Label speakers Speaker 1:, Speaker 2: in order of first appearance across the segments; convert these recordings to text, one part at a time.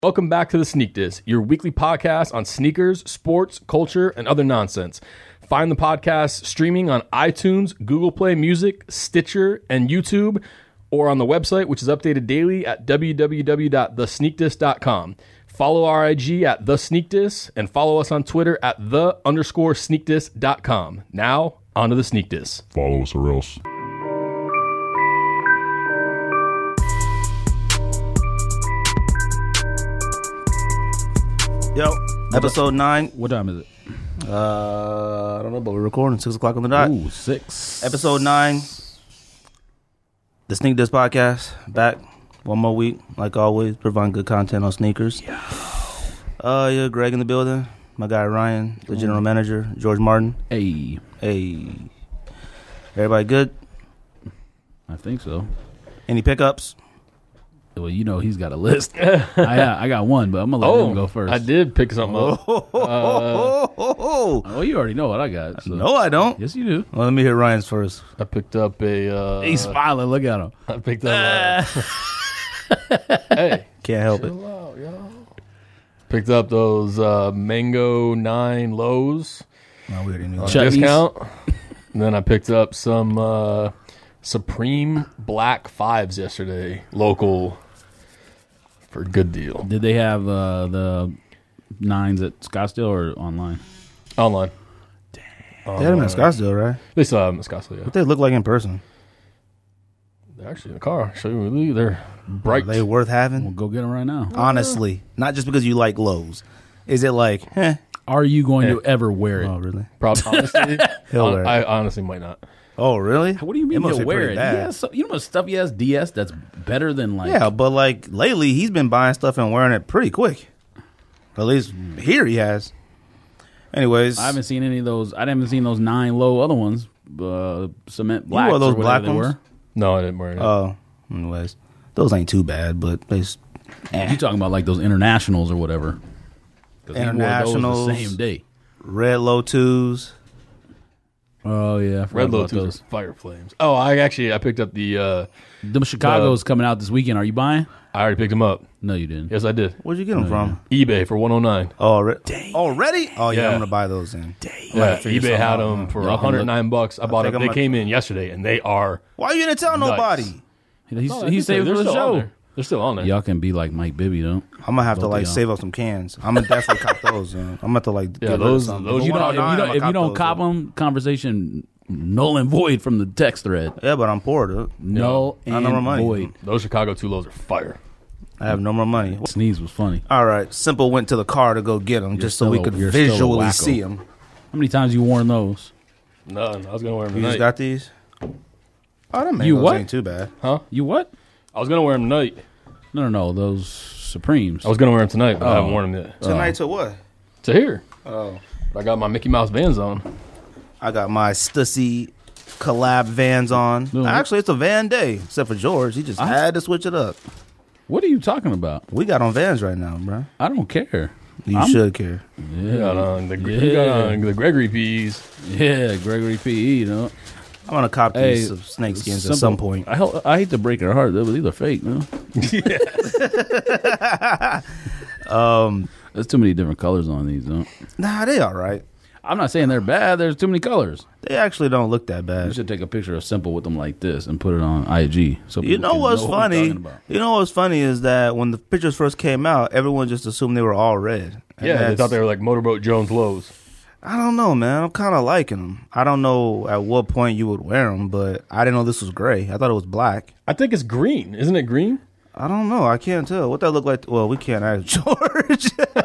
Speaker 1: Welcome back to the Sneak Diss, your weekly podcast on sneakers, sports, culture, and other nonsense. Find the podcast streaming on iTunes, Google Play Music, Stitcher, and YouTube, or on the website, which is updated daily at www.thesneakdiss.com. Follow our IG at thesneakdiss, and follow us on Twitter at the_sneakdiss.com. Now, on to the Sneak Diss.
Speaker 2: Follow us or else.
Speaker 3: Yo, episode 9.
Speaker 4: What time is it?
Speaker 3: I don't know, but we're recording 6 o'clock on the dot.
Speaker 4: Ooh, 6.
Speaker 3: Episode 9. The Sneak Diss podcast. Back one more week, like always, providing good content on sneakers. Yeah, Greg in the building. My guy Ryan, the general manager. George Martin.
Speaker 4: Hey,
Speaker 3: Everybody good?
Speaker 4: I think so.
Speaker 3: Any pickups?
Speaker 4: Well, you know he's got a list. I got one, but I'm gonna let him go first.
Speaker 1: I did pick something up.
Speaker 4: Oh, you already know what I got. So.
Speaker 3: No, I don't.
Speaker 4: Yes, you do.
Speaker 3: Well, let me hear Ryan's first.
Speaker 1: I picked up a...
Speaker 4: He's smiling. Look at him.
Speaker 1: I picked up hey.
Speaker 3: Can't help it.
Speaker 1: Out, yo. Picked up those Mango 9 lows
Speaker 3: No, we already knew
Speaker 1: on
Speaker 3: that.
Speaker 4: Chutneys.
Speaker 1: discount. And then I picked up some Supreme Black 5s yesterday, local, for a good deal.
Speaker 4: Did they have the 9s at Scottsdale or online?
Speaker 1: Online.
Speaker 3: They had them in Scottsdale, right?
Speaker 1: They still have them in Scottsdale, yeah.
Speaker 3: What they look like in person?
Speaker 1: They're actually in the car. I'll show you. They're bright.
Speaker 3: Are they worth having?
Speaker 4: We'll go get them right now.
Speaker 3: Honestly, not just because you like Lowe's. Is it like,
Speaker 4: Are you going to ever wear it?
Speaker 3: Oh, really?
Speaker 1: Probably, honestly,
Speaker 3: He'll wear it.
Speaker 1: I honestly might not.
Speaker 3: Oh, really?
Speaker 4: What do you mean
Speaker 3: It must
Speaker 4: he'll
Speaker 3: be
Speaker 4: wear
Speaker 3: pretty
Speaker 4: it?
Speaker 3: bad.
Speaker 4: Yeah, so, you know what stuff he has DS that's better than like.
Speaker 3: Yeah, but like lately he's been buying stuff and wearing it pretty quick. At least here he has. Anyways,
Speaker 4: I haven't seen any of those. I haven't seen those 9 low other ones. Cement blacks
Speaker 3: wore those
Speaker 4: or whatever
Speaker 3: black
Speaker 4: they
Speaker 3: ones?
Speaker 4: were.
Speaker 1: No, I didn't wear it.
Speaker 3: Oh, anyways, those ain't too bad, but they.
Speaker 4: You talking about like those internationals or whatever? 'Cause he wore those
Speaker 3: Internationals.
Speaker 4: the same day.
Speaker 3: Red Low 2s.
Speaker 4: Oh yeah, I forgot
Speaker 1: Red
Speaker 4: about
Speaker 1: Lotus
Speaker 4: those.
Speaker 1: are fire flames. Oh, I picked up the...
Speaker 4: Them Chicago's coming out this weekend. Are you buying?
Speaker 1: I already picked them up.
Speaker 4: No, you didn't.
Speaker 1: Yes, I did.
Speaker 3: Where'd you get them from?
Speaker 1: eBay for $109.
Speaker 3: Oh, already? Oh, yeah,
Speaker 1: Yeah.
Speaker 3: I'm gonna buy those then.
Speaker 1: Yeah,
Speaker 3: figure
Speaker 1: eBay had
Speaker 3: something out,
Speaker 1: them for
Speaker 4: Y'all can look-
Speaker 1: $109. I bought
Speaker 3: think
Speaker 1: them.
Speaker 3: I'm
Speaker 1: They
Speaker 3: a-
Speaker 1: came in yesterday, and they are...
Speaker 3: Why you didn't tell
Speaker 1: Nice.
Speaker 3: nobody?
Speaker 4: He saved
Speaker 1: They're
Speaker 4: for the
Speaker 1: still on
Speaker 4: show.
Speaker 1: there. They're still on there.
Speaker 4: Y'all can be like Mike Bibby, though.
Speaker 3: I'm gonna have to
Speaker 4: Both
Speaker 3: like
Speaker 4: of y'all.
Speaker 3: save up some cans. I'm gonna definitely cop those. I'm gonna have to like
Speaker 1: Yeah,
Speaker 3: get rid of
Speaker 1: those-
Speaker 3: some.
Speaker 1: those
Speaker 4: You know,
Speaker 3: $109,
Speaker 4: if you don't
Speaker 3: those,
Speaker 4: cop
Speaker 3: though.
Speaker 4: them, conversation null and void from the text thread.
Speaker 3: Yeah, but I'm poor, dude.
Speaker 4: Null
Speaker 3: I
Speaker 4: and
Speaker 3: know my money.
Speaker 4: void.
Speaker 1: Those Chicago 2 lows are fire.
Speaker 3: I have no more money.
Speaker 4: Sneeze was funny.
Speaker 3: All right, Simple went to the car to go get them just so we could
Speaker 4: you're still a
Speaker 3: visually
Speaker 4: wacko.
Speaker 3: see them.
Speaker 4: How many times you worn those?
Speaker 1: None. I was going to wear them
Speaker 3: You just
Speaker 1: tonight.
Speaker 3: got these? Oh, that
Speaker 4: You
Speaker 3: mangoes
Speaker 4: what?
Speaker 3: ain't too bad.
Speaker 4: You what?
Speaker 1: I was going to wear them tonight.
Speaker 4: No. Those Supremes.
Speaker 1: I was going to wear them tonight, but I haven't worn them yet.
Speaker 3: Tonight to what?
Speaker 1: To here.
Speaker 3: Oh,
Speaker 1: I got my Mickey Mouse Vans on.
Speaker 3: I got my Stussy collab Vans on.
Speaker 4: No.
Speaker 3: Actually, it's a Van day, except for George. He just had to switch it up.
Speaker 4: What are you talking about?
Speaker 3: We got on Vans right now, bro.
Speaker 4: I don't care.
Speaker 3: You should care.
Speaker 1: You got on the, you got on the Gregory P's.
Speaker 4: Yeah, Gregory P.E., you know.
Speaker 3: I'm gonna cop
Speaker 4: Hey,
Speaker 3: these snake skins
Speaker 4: Simple.
Speaker 3: at some point.
Speaker 4: I hate to break her heart, though, but these are fake, no? There's too many different colors on these, though.
Speaker 3: Nah, they all right.
Speaker 4: I'm not saying they're bad. There's too many colors.
Speaker 3: They actually don't look that
Speaker 4: You
Speaker 3: bad.
Speaker 4: should take a picture of Simple with them like this and put it on IG. So
Speaker 3: You
Speaker 4: people
Speaker 3: know
Speaker 4: can
Speaker 3: what's
Speaker 4: what we're
Speaker 3: funny?
Speaker 4: talking about.
Speaker 3: You know what's funny is that when the pictures first came out, everyone just assumed they were all red. And
Speaker 1: Yeah, they
Speaker 3: that's-
Speaker 1: thought they were like Motorboat Jones lows.
Speaker 3: I don't know, man. I'm kind of liking them. I don't know at what point you would wear them, but I didn't know this was gray. I thought it was black.
Speaker 1: I think it's green. Isn't it green?
Speaker 3: I don't know. I can't tell. What that look like? Well, we can't ask George.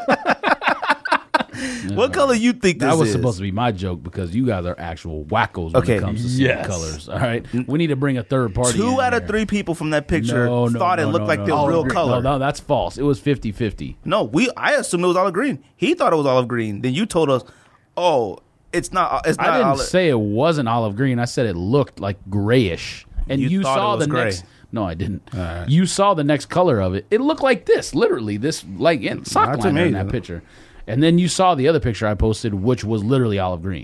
Speaker 3: What color you think this
Speaker 4: That was
Speaker 3: is?
Speaker 4: supposed to be my joke because you guys are actual wackos when
Speaker 3: Okay.
Speaker 4: it comes to seeing
Speaker 1: Yes.
Speaker 4: colors. All right, we need to bring a third party.
Speaker 3: 2
Speaker 4: in
Speaker 3: out of
Speaker 4: here.
Speaker 3: 3 people from that picture thought it looked like the
Speaker 4: Olive
Speaker 3: real
Speaker 4: green.
Speaker 3: color.
Speaker 4: No, that's false. It was 50-50.
Speaker 3: No, I assumed it was olive green. He thought it was olive green. Then you told us, "Oh, it's not. It's not
Speaker 4: I didn't
Speaker 3: olive."
Speaker 4: say it wasn't olive green. I said it looked like grayish. And
Speaker 3: You
Speaker 4: you
Speaker 3: thought
Speaker 4: saw
Speaker 3: it was
Speaker 4: the
Speaker 3: gray.
Speaker 4: next. No, I didn't.
Speaker 3: right.
Speaker 4: You saw the next color of it. It looked like this, literally this, like in sock
Speaker 3: Not to
Speaker 4: liner
Speaker 3: me,
Speaker 4: in that
Speaker 3: though.
Speaker 4: picture. And then you saw the other picture I posted, which was literally olive green.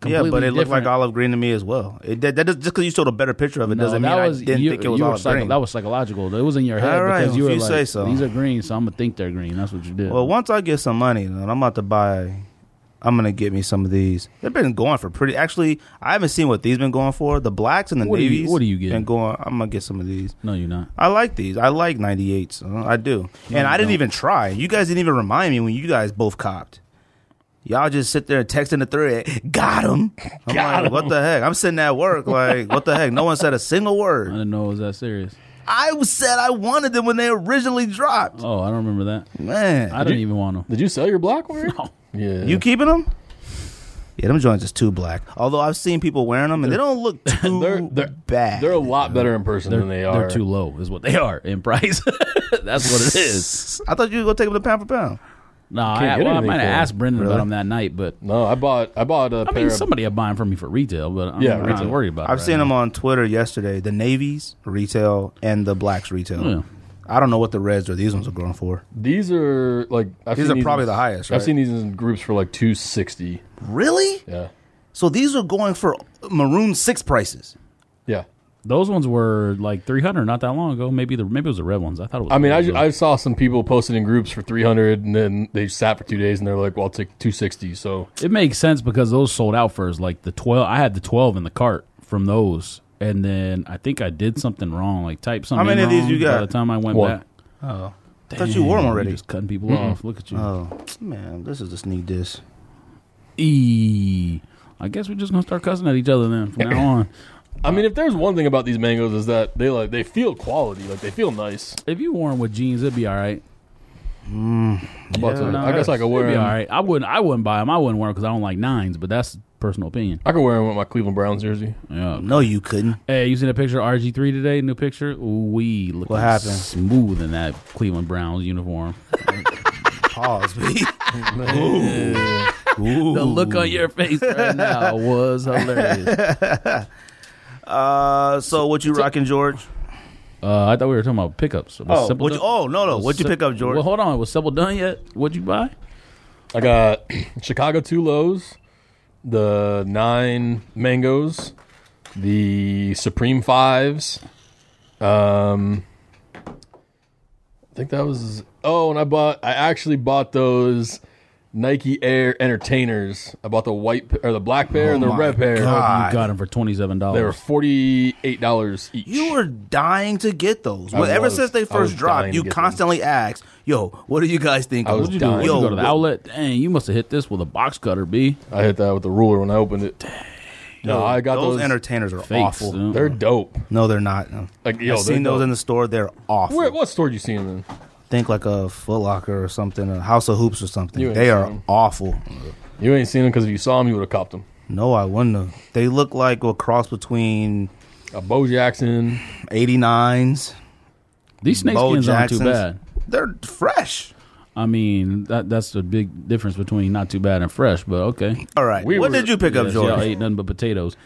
Speaker 4: completely
Speaker 3: but it looked like
Speaker 4: different.
Speaker 3: olive green to me as well. Just because you showed a better picture of it doesn't mean I didn't think it was olive green.
Speaker 4: That was psychological. It was in your head
Speaker 3: All right,
Speaker 4: because you
Speaker 3: if
Speaker 4: were
Speaker 3: you
Speaker 4: like,
Speaker 3: say so.
Speaker 4: these are green, so I'm gonna think they're green. That's what you did.
Speaker 3: Well, once I get some money, then I'm about to buy. I'm gonna get me some of these. They've been going for pretty. Actually, I haven't seen what these been going for. The blacks and the navies.
Speaker 4: What do you get?
Speaker 3: Been going. I'm gonna get some of these.
Speaker 4: No, you're not.
Speaker 3: I like these. I like 98s. I do.
Speaker 4: No,
Speaker 3: and I didn't
Speaker 4: don't.
Speaker 3: even try. You guys didn't even remind me when you guys both copped. Y'all just sit there and text in the thread. Got him. I'm like, what the heck? I'm sitting at work like, what the heck? No one said a single
Speaker 4: I
Speaker 3: word.
Speaker 4: didn't know it was that serious.
Speaker 3: I said I wanted them when they originally dropped.
Speaker 4: Oh, I don't remember that.
Speaker 3: Man,
Speaker 4: I didn't even want them.
Speaker 1: Did you sell your black one?
Speaker 4: No.
Speaker 1: Yeah.
Speaker 3: you keeping them? Yeah, them joints is too black. Although I've seen people wearing them and they don't look too bad.
Speaker 1: They're a lot better in person than they are.
Speaker 4: They're too low, is what they are in price. That's what it is.
Speaker 3: I thought you were gonna take them to pound for pound.
Speaker 4: No,
Speaker 1: Can't
Speaker 4: I
Speaker 1: get anything
Speaker 4: might have
Speaker 1: for 'em.
Speaker 4: asked Brendan
Speaker 3: Really?
Speaker 4: about them that night, but
Speaker 1: No, I bought a
Speaker 4: I
Speaker 1: pair
Speaker 4: mean,
Speaker 1: of
Speaker 4: somebody had buying from me for retail, but I'm
Speaker 1: Yeah,
Speaker 4: not
Speaker 1: retail.
Speaker 4: worried about it.
Speaker 3: I've seen them on Twitter yesterday. The navies retail and the blacks retail.
Speaker 4: Yeah.
Speaker 3: I don't know what the reds or these ones are going for.
Speaker 1: These are like
Speaker 3: These are probably the highest, right?
Speaker 1: I've seen these in groups for like $260.
Speaker 3: Really?
Speaker 1: Yeah.
Speaker 3: So these are going for Maroon 6 prices.
Speaker 1: Yeah.
Speaker 4: Those ones were like $300 not that long ago. Maybe it was the red ones. I thought it was.
Speaker 1: I mean,
Speaker 4: the red ones.
Speaker 1: I saw some people posted in groups for $300, and then they sat for 2 days, and they're like, "Well, I'll take $260." So
Speaker 4: It makes sense because those sold out first. Like the 12, I had the 12 in the cart from those, and then I think I did something wrong, like type something.
Speaker 3: many of these
Speaker 4: wrong
Speaker 3: you got?
Speaker 4: By the time I went
Speaker 1: One.
Speaker 4: back,
Speaker 3: Oh. I thought you wore them
Speaker 4: Damn,
Speaker 3: already.
Speaker 4: you just cutting people off. Look at you.
Speaker 3: Oh, man. This is a sneak diss.
Speaker 4: I guess we're just gonna start cussing at each other then from now on.
Speaker 1: I mean, if there's one thing about these mangoes is that they feel quality, like they feel nice.
Speaker 4: If you wore them with jeans, it'd be all right.
Speaker 1: But I guess I could wear
Speaker 4: It'd be all
Speaker 1: them.
Speaker 4: right. I wouldn't buy them. I wouldn't wear them because I don't like nines. But that's personal opinion.
Speaker 1: I could wear them with my Cleveland Browns jersey.
Speaker 4: Yeah.
Speaker 3: No, you couldn't.
Speaker 4: Hey, you seen a picture of RG3 today? New picture? Ooh, we looking
Speaker 3: What happened?
Speaker 4: smooth in that Cleveland Browns uniform.
Speaker 3: Pause, B.
Speaker 4: The look on your face right now was hilarious.
Speaker 3: So what you rocking, George?
Speaker 4: I thought we were talking about pickups. Was Simple done?
Speaker 3: No. What'd you pick up, George?
Speaker 4: Well, hold on. Was Simple done yet? What'd you buy?
Speaker 1: I got Chicago 2 lows, the 9 mangoes, the Supreme 5s. I think that was. Oh, and I actually bought those Nike Air Entertainers. I bought the the black pair and the
Speaker 3: my
Speaker 1: red pair.
Speaker 3: God.
Speaker 4: You got them for $27.
Speaker 1: They were $48 each.
Speaker 3: You were dying to get those.
Speaker 1: I
Speaker 3: Ever
Speaker 1: was.
Speaker 3: since they
Speaker 1: I was
Speaker 3: first dropped,
Speaker 1: dying to
Speaker 3: you
Speaker 1: get them.
Speaker 3: constantly ask, "Yo, what do you guys think?"
Speaker 1: I
Speaker 3: of
Speaker 1: was
Speaker 3: them?"
Speaker 1: dying.
Speaker 4: What'd you
Speaker 3: Yo,
Speaker 4: go to the outlet? Dang, you must have hit this with a box cutter, B.
Speaker 1: I hit that with the ruler when I opened it. No, I got
Speaker 3: those
Speaker 1: those.
Speaker 3: entertainers are
Speaker 4: Fakes.
Speaker 3: awful.
Speaker 1: They're dope.
Speaker 3: No, they're not.
Speaker 1: Like, yo,
Speaker 3: I've seen
Speaker 1: they're
Speaker 3: those
Speaker 1: dope.
Speaker 3: in the store. They're awful.
Speaker 1: What store did you see them in?
Speaker 3: Think like a Foot Locker or something, a House of Hoops or something.
Speaker 1: You ain't
Speaker 3: They
Speaker 1: seen
Speaker 3: are
Speaker 1: them.
Speaker 3: awful.
Speaker 1: You ain't seen them because if you saw them, you would have copped them.
Speaker 3: No, I wouldn't have. They look like a cross between
Speaker 1: A Bo Jackson.
Speaker 3: 89s.
Speaker 4: These snake
Speaker 3: Bo
Speaker 4: skins aren't too
Speaker 3: Jacksons.
Speaker 4: bad.
Speaker 3: They're fresh.
Speaker 4: I mean, that's the big difference between not too bad and fresh, but okay.
Speaker 3: All right.
Speaker 1: We
Speaker 3: What
Speaker 1: were-
Speaker 3: did you pick up,
Speaker 4: Yes, y'all
Speaker 3: George?
Speaker 4: ate nothing but potatoes.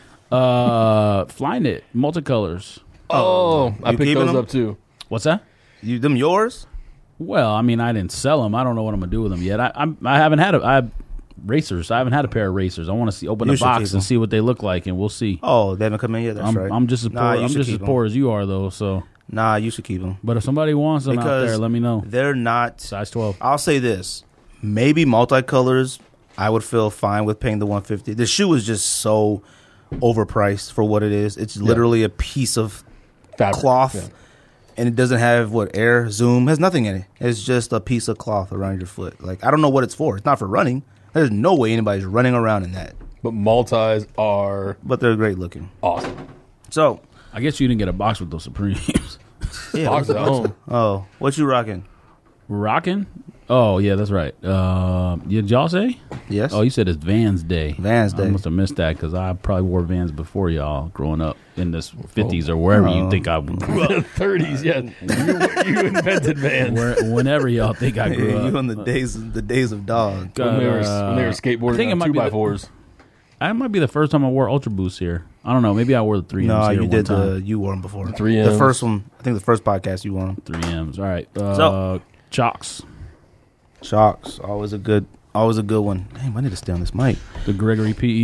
Speaker 4: Flyknit, multicolors.
Speaker 1: Oh, I
Speaker 3: you
Speaker 1: picked
Speaker 3: keeping
Speaker 1: those
Speaker 3: them?
Speaker 1: up too.
Speaker 4: What's that?
Speaker 3: Them yours?
Speaker 4: Well, I mean, I didn't sell them. I don't know what I'm gonna do with them yet. I haven't had I have racers. I haven't had a pair of racers. I want to open
Speaker 3: You
Speaker 4: the
Speaker 3: should keep
Speaker 4: box
Speaker 3: them.
Speaker 4: and see what they look like, and we'll see.
Speaker 3: Oh, they haven't come in yet. That's right.
Speaker 4: I'm just as poor.
Speaker 3: Nah, you
Speaker 4: I'm
Speaker 3: should
Speaker 4: just as
Speaker 3: keep 'em.
Speaker 4: poor as you are, though. So,
Speaker 3: Nah, you should keep them
Speaker 4: but if somebody wants them out
Speaker 3: because
Speaker 4: there, let me know.
Speaker 3: they're not.
Speaker 4: Size 12.
Speaker 3: I'll say this: maybe multicolors. I would feel fine with paying the $150. The shoe is just so overpriced for what it is. It's literally a piece of
Speaker 1: Fabric.
Speaker 3: cloth,
Speaker 1: Yeah.
Speaker 3: and it doesn't have air zoom. Has nothing in it. It's just a piece of cloth around your foot. Like, I don't know what it's for. It's not for running. There's no way anybody's running around in that.
Speaker 1: But Maltais are
Speaker 3: But they're great looking.
Speaker 1: awesome.
Speaker 3: So,
Speaker 4: I guess you didn't get a box with those Supremes.
Speaker 3: yeah,
Speaker 1: Box at home.
Speaker 3: oh, what you rocking?
Speaker 4: Rocking? Oh yeah, that's right. Did y'all say?
Speaker 3: Yes.
Speaker 4: Oh, you said it's Vans Day.
Speaker 3: Vans
Speaker 4: I
Speaker 3: Day.
Speaker 4: must have missed that because I probably wore Vans before y'all growing up in this 50s or wherever you think I grew up.
Speaker 1: 30s, yeah. You invented Vans.
Speaker 4: Whenever y'all think I grew
Speaker 3: you
Speaker 4: up.
Speaker 3: on the days of dog.
Speaker 1: When they were
Speaker 4: I think
Speaker 1: skateboarding
Speaker 4: it
Speaker 1: on
Speaker 4: might be
Speaker 1: 2x4s.
Speaker 4: That might be the first time I wore Ultra Boosts here. I don't know. Maybe I wore the 3Ms
Speaker 3: No,
Speaker 4: here
Speaker 3: you
Speaker 4: one
Speaker 3: did
Speaker 4: time.
Speaker 3: you wore them before.
Speaker 1: 3Ms.
Speaker 3: The first one, I think the first podcast you wore them.
Speaker 4: 3Ms. All right.
Speaker 3: So-
Speaker 4: Chalks.
Speaker 3: Shocks, always a good one. Damn, I need to stay on this mic.
Speaker 4: The Gregory PE.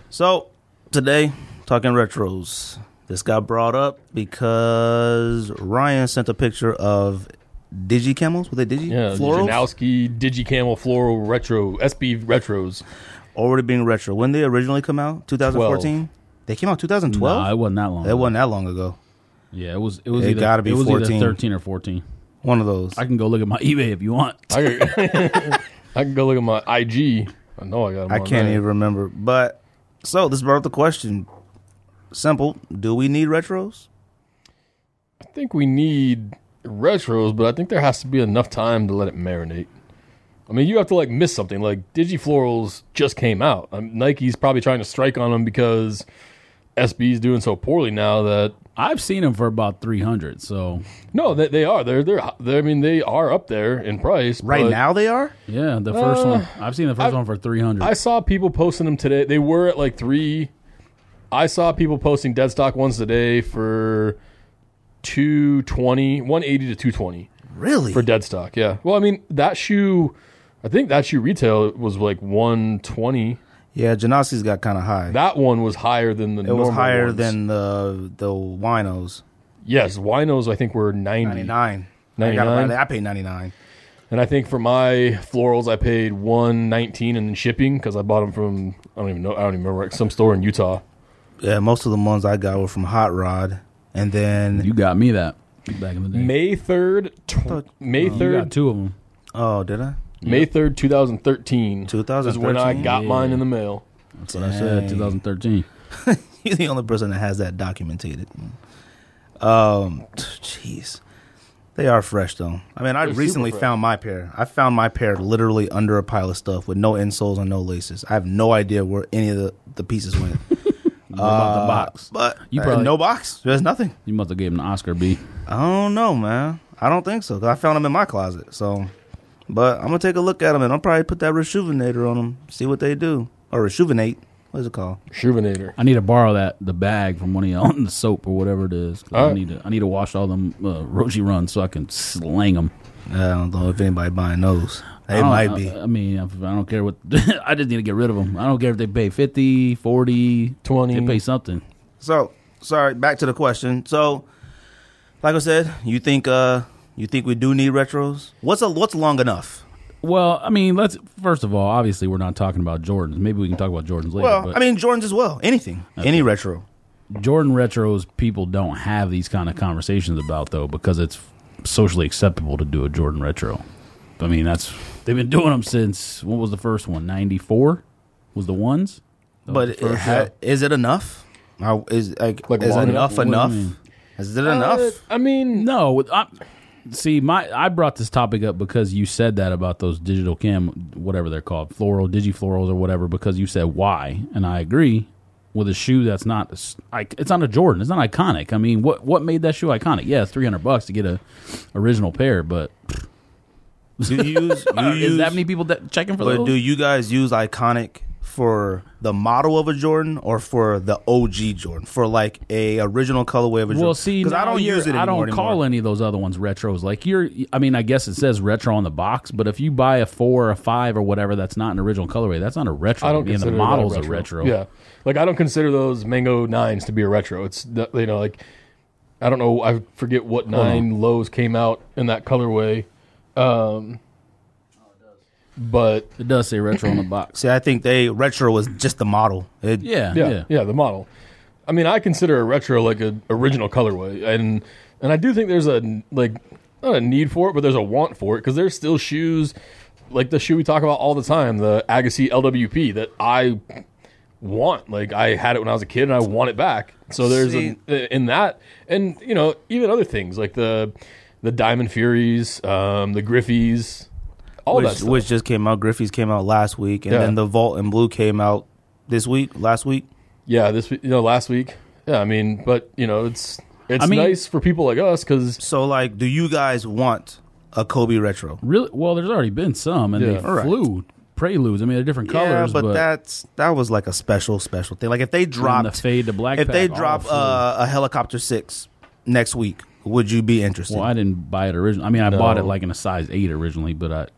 Speaker 3: So today, talking retros. This got brought up because Ryan sent a picture of Digi-Camels. Were they Digi?
Speaker 1: Yeah,
Speaker 3: Florals?
Speaker 1: Janowski Digi-Camel Floral Retro, SB Retros.
Speaker 3: Already being retro. When they originally come out? 2014? They came out 2012?
Speaker 4: No, it wasn't that long.
Speaker 3: It wasn't that long ago.
Speaker 4: Yeah, it was. It
Speaker 3: gotta be 14.
Speaker 4: either 13 or 14.
Speaker 3: One of those.
Speaker 4: I can go look at my eBay if you want.
Speaker 1: I can go look at my IG. I know I got them.
Speaker 3: I can't even remember. But, so this brought up the question. Simple. Do we need retros?
Speaker 1: I think we need retros, but I think there has to be enough time to let it marinate. I mean, you have to like miss something. Like Digiflorals just came out. Nike's probably trying to strike on them because SB's doing so poorly now that
Speaker 4: I've seen them for about 300. So
Speaker 1: no, they are. They're I mean, they are up there in price
Speaker 3: Right
Speaker 1: but
Speaker 3: now they are?
Speaker 4: yeah, the first one I've seen the first one for 300.
Speaker 1: I saw people posting them today. They were at like 3. I saw people posting dead stock ones today for 220, 180 to 220
Speaker 3: Really?
Speaker 1: for dead stock. Yeah. Well, I mean, that shoe, I think that shoe retail was like 120.
Speaker 3: Yeah, Janowski's got kind of high.
Speaker 1: That one was higher than the
Speaker 3: It
Speaker 1: normal
Speaker 3: was higher
Speaker 1: ones.
Speaker 3: than the winos.
Speaker 1: Yes, Winos I think were 90.
Speaker 3: 99.
Speaker 1: 99?
Speaker 3: I paid 99.
Speaker 1: And I think for my florals I paid 119 and then shipping because I bought them from I don't even remember like some store in Utah.
Speaker 3: Yeah, most of the ones I got were from Hot Rod, and then
Speaker 4: you got me that back in the day.
Speaker 1: May 3rd May
Speaker 4: You
Speaker 1: 3rd
Speaker 4: got two of them.
Speaker 3: oh, did I?
Speaker 1: May 3rd 2013 is when I
Speaker 3: 2013?
Speaker 1: got mine in the mail.
Speaker 4: That's what I said. 2013.
Speaker 3: You're the only person that has that documented. Jeez, they are fresh though. I mean, I
Speaker 1: They're
Speaker 3: recently
Speaker 1: super fresh.
Speaker 3: found my pair. I found my pair literally under a pile of stuff with no insoles and no laces. I have no idea where any of the pieces went.
Speaker 4: What about the box?
Speaker 3: But
Speaker 4: You probably-
Speaker 3: no box. There's nothing.
Speaker 4: You must have gave him an Oscar B.
Speaker 3: I don't know, man. I don't think so. 'Cause I found them in my closet. So, but I'm gonna take a look at them and I'll probably put that Rejuvenator on them, see what they do, or Rejuvenate. What is it called?
Speaker 1: Rejuvenator.
Speaker 4: I need to borrow the bag from one of y'all, the soap or whatever it is. 'Cause
Speaker 1: All
Speaker 4: I
Speaker 1: right.
Speaker 4: need to wash all them Roshi runs so I can slang them.
Speaker 3: I don't know if anybody buying those. They might be.
Speaker 4: I mean, I don't care what. I just need to get rid of them. I don't care if they pay 50, 40,
Speaker 1: 20.
Speaker 4: They pay something.
Speaker 3: So, sorry. Back to the question. So, like I said, you think we do need retros? What's long enough?
Speaker 4: Well, I mean, first of all, obviously, we're not talking about Jordans. Maybe we can talk about Jordans later.
Speaker 3: Well,
Speaker 4: but
Speaker 3: I mean Jordans as well. Anything, any retro.
Speaker 4: Jordan retros, people don't have these kind of conversations about though because it's socially acceptable to do a Jordan retro. I mean, they've been doing them since what was the first one? 94 was the ones. That was
Speaker 3: But
Speaker 4: the first-
Speaker 3: is it enough? Is
Speaker 1: long
Speaker 3: enough
Speaker 4: What do you
Speaker 3: enough?
Speaker 4: mean?
Speaker 3: Is it enough?
Speaker 1: I mean,
Speaker 4: No, I brought this topic up because you said that about those digital cam, whatever they're called, digiflorals or whatever, because you said why, and I agree with a shoe that's not, it's not a Jordan, it's not iconic. I mean, what made that shoe iconic? Yeah, it's $300 to get a original pair, but
Speaker 3: Do you use?
Speaker 4: is that many people that checking for
Speaker 3: But
Speaker 4: those?
Speaker 3: do you guys use iconic for the model of a Jordan or for the OG Jordan, for like a original colorway of a Jordan?
Speaker 4: Well, see,
Speaker 3: because I don't use it
Speaker 4: I
Speaker 3: anymore.
Speaker 4: don't call any of those other ones retros. Like I mean, I guess it says retro on the box, but if you buy a 4 or a 5 or whatever, that's not an original colorway. That's not a retro.
Speaker 1: I don't
Speaker 4: I mean,
Speaker 1: consider
Speaker 4: the
Speaker 1: that
Speaker 4: model's a retro.
Speaker 1: Yeah, like I don't consider those Mango 9s to be a retro. It's like I don't know. I forget what 9 lows came out in that colorway. But
Speaker 4: It does say retro on the box.
Speaker 3: See, I think retro was just the model.
Speaker 4: Yeah,
Speaker 1: the model. I mean, I consider a retro like an original colorway, and I do think there's not a need for it, but there's a want for it because there's still shoes like the shoe we talk about all the time, the Agassi LWP that I want. Like I had it when I was a kid, and I want it back. So there's in that, and even other things like the Diamond Furies, the Griffies. All that stuff.
Speaker 3: Which just came out. Griffey's came out last week, and then the Vault and Blue came out last week.
Speaker 1: Yeah, last week. Yeah, I mean, but it's nice for people like us because.
Speaker 3: So, like, do you guys want a Kobe retro?
Speaker 4: Really? Well, there's already been some, and they flew preludes. I mean, they're different colors.
Speaker 3: Yeah, but that was like a special thing. Like if they dropped
Speaker 4: the fade to black,
Speaker 3: if they
Speaker 4: pack,
Speaker 3: drop a Helicopter 6 next week, would you be interested?
Speaker 4: Well, I didn't buy it originally. I mean, I bought it like in a size 8 originally, but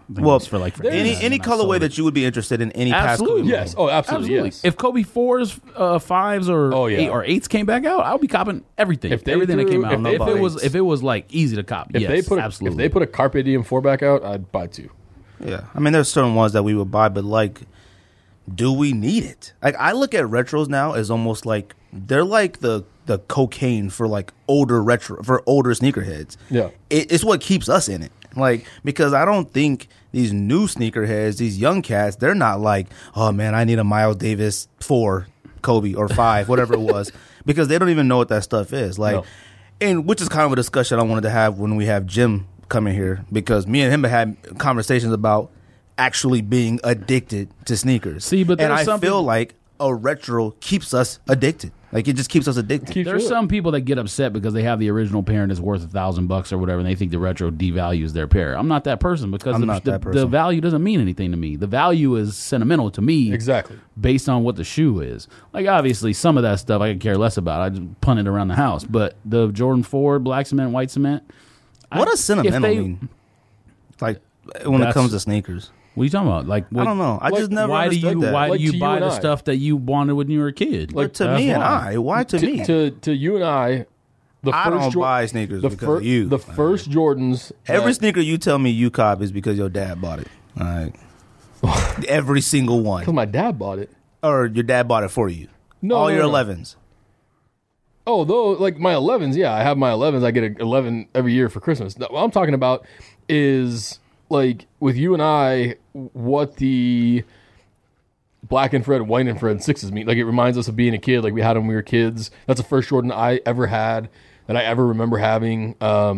Speaker 4: I think it
Speaker 3: Well,
Speaker 4: was for like for
Speaker 3: any colorway that you would be interested in, any past
Speaker 4: Absolutely.
Speaker 3: Kobe.
Speaker 1: Yes. Oh, absolutely. Yes.
Speaker 4: If Kobe 4s, 5s, or
Speaker 1: Oh, yeah.
Speaker 4: 8s came back out, I would be copping everything.
Speaker 1: If they
Speaker 4: Everything that
Speaker 1: threw-
Speaker 4: came out.
Speaker 1: if they-
Speaker 4: If it was like easy to cop,
Speaker 1: If
Speaker 4: yes,
Speaker 1: they put
Speaker 4: absolutely.
Speaker 1: if they put a Carpe Diem 4 back out, I'd buy 2.
Speaker 3: Yeah, I mean, there's certain ones that we would buy, but like, do we need it? Like, I look at retros now as almost like they're like the cocaine for like older sneakerheads.
Speaker 1: Yeah.
Speaker 3: It's what keeps us in it. Like, because I don't think these new sneakerheads, these young cats, they're not like, oh man, I need a Miles Davis 4 Kobe or 5, whatever it was, because they don't even know what that stuff is. Like,
Speaker 1: No.
Speaker 3: and which is kind of a discussion I wanted to have when we have Jim come in here, because me and him had conversations about actually being addicted to sneakers.
Speaker 4: See, but
Speaker 3: and
Speaker 4: there's
Speaker 3: I
Speaker 4: some
Speaker 3: feel
Speaker 4: people-
Speaker 3: like a retro keeps us addicted. Like, it just keeps us addicted.
Speaker 4: There's some people that get upset because they have the original pair and it's worth $1,000 or whatever, and they think the retro devalues their pair. I'm not that person because
Speaker 3: I'm not that
Speaker 4: the
Speaker 3: person.
Speaker 4: value doesn't mean anything to me. The value is sentimental to me,
Speaker 1: Exactly.
Speaker 4: based on what the shoe is. Like, obviously, some of that stuff I could care less about. I just punt it around the house. But the Jordan 4, black cement, white cement.
Speaker 3: What does sentimental mean? Like, when it
Speaker 4: That's-
Speaker 3: comes to sneakers,
Speaker 4: What are you talking about? Like, what,
Speaker 3: I don't know. I just never
Speaker 4: why do
Speaker 3: understood
Speaker 4: you
Speaker 3: that.
Speaker 4: why
Speaker 1: Like,
Speaker 4: do you
Speaker 1: to you
Speaker 4: buy
Speaker 1: and
Speaker 4: the
Speaker 1: I.
Speaker 4: stuff that you wanted when you were a kid?
Speaker 3: But to
Speaker 4: That's
Speaker 3: me and
Speaker 4: why.
Speaker 3: why to me?
Speaker 1: To you and I, the
Speaker 3: I
Speaker 1: first
Speaker 3: don't buy sneakers
Speaker 1: the
Speaker 3: because of you.
Speaker 1: The first Jordans.
Speaker 3: Every
Speaker 1: that-
Speaker 3: sneaker you tell me you cop is because your dad bought it. All right. Every single one.
Speaker 1: because my dad bought it.
Speaker 3: Or your dad bought it for you.
Speaker 1: No,
Speaker 3: All
Speaker 1: no,
Speaker 3: your
Speaker 1: no.
Speaker 3: 11s.
Speaker 1: Oh, though, like my 11s, yeah, I have my 11s. I get an 11 every year for Christmas. What I'm talking about is, like, with you and I, what the black infrared, white infrared 6s mean. Like, it reminds us of being a kid. Like, we had them when we were kids. That's the first Jordan I ever had, that I ever remember having.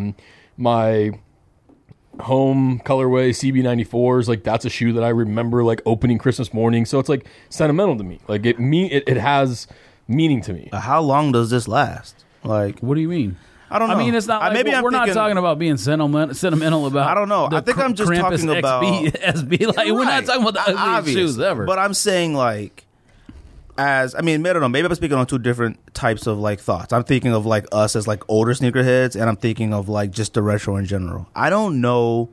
Speaker 1: My home colorway CB94s, like, that's a shoe that I remember, like, opening Christmas morning. So it's, like, sentimental to me. Like, it has meaning to me.
Speaker 3: How long does this last? Like,
Speaker 4: What do you mean?
Speaker 3: I don't know.
Speaker 4: I mean, it's not like
Speaker 3: maybe I'm
Speaker 4: we're not
Speaker 3: thinking-
Speaker 4: talking about being sentimental about.
Speaker 3: I don't know.
Speaker 4: the
Speaker 3: I think I'm just
Speaker 4: Krampus
Speaker 3: talking about-
Speaker 4: SB. Like, we're not
Speaker 3: Right.
Speaker 4: talking about the ugliest
Speaker 3: Obvious.
Speaker 4: shoes ever.
Speaker 3: But I'm saying, like, I don't know. Maybe I'm speaking on two different types of like thoughts. I'm thinking of like us as like older sneakerheads, and I'm thinking of like just the retro in general. I don't know.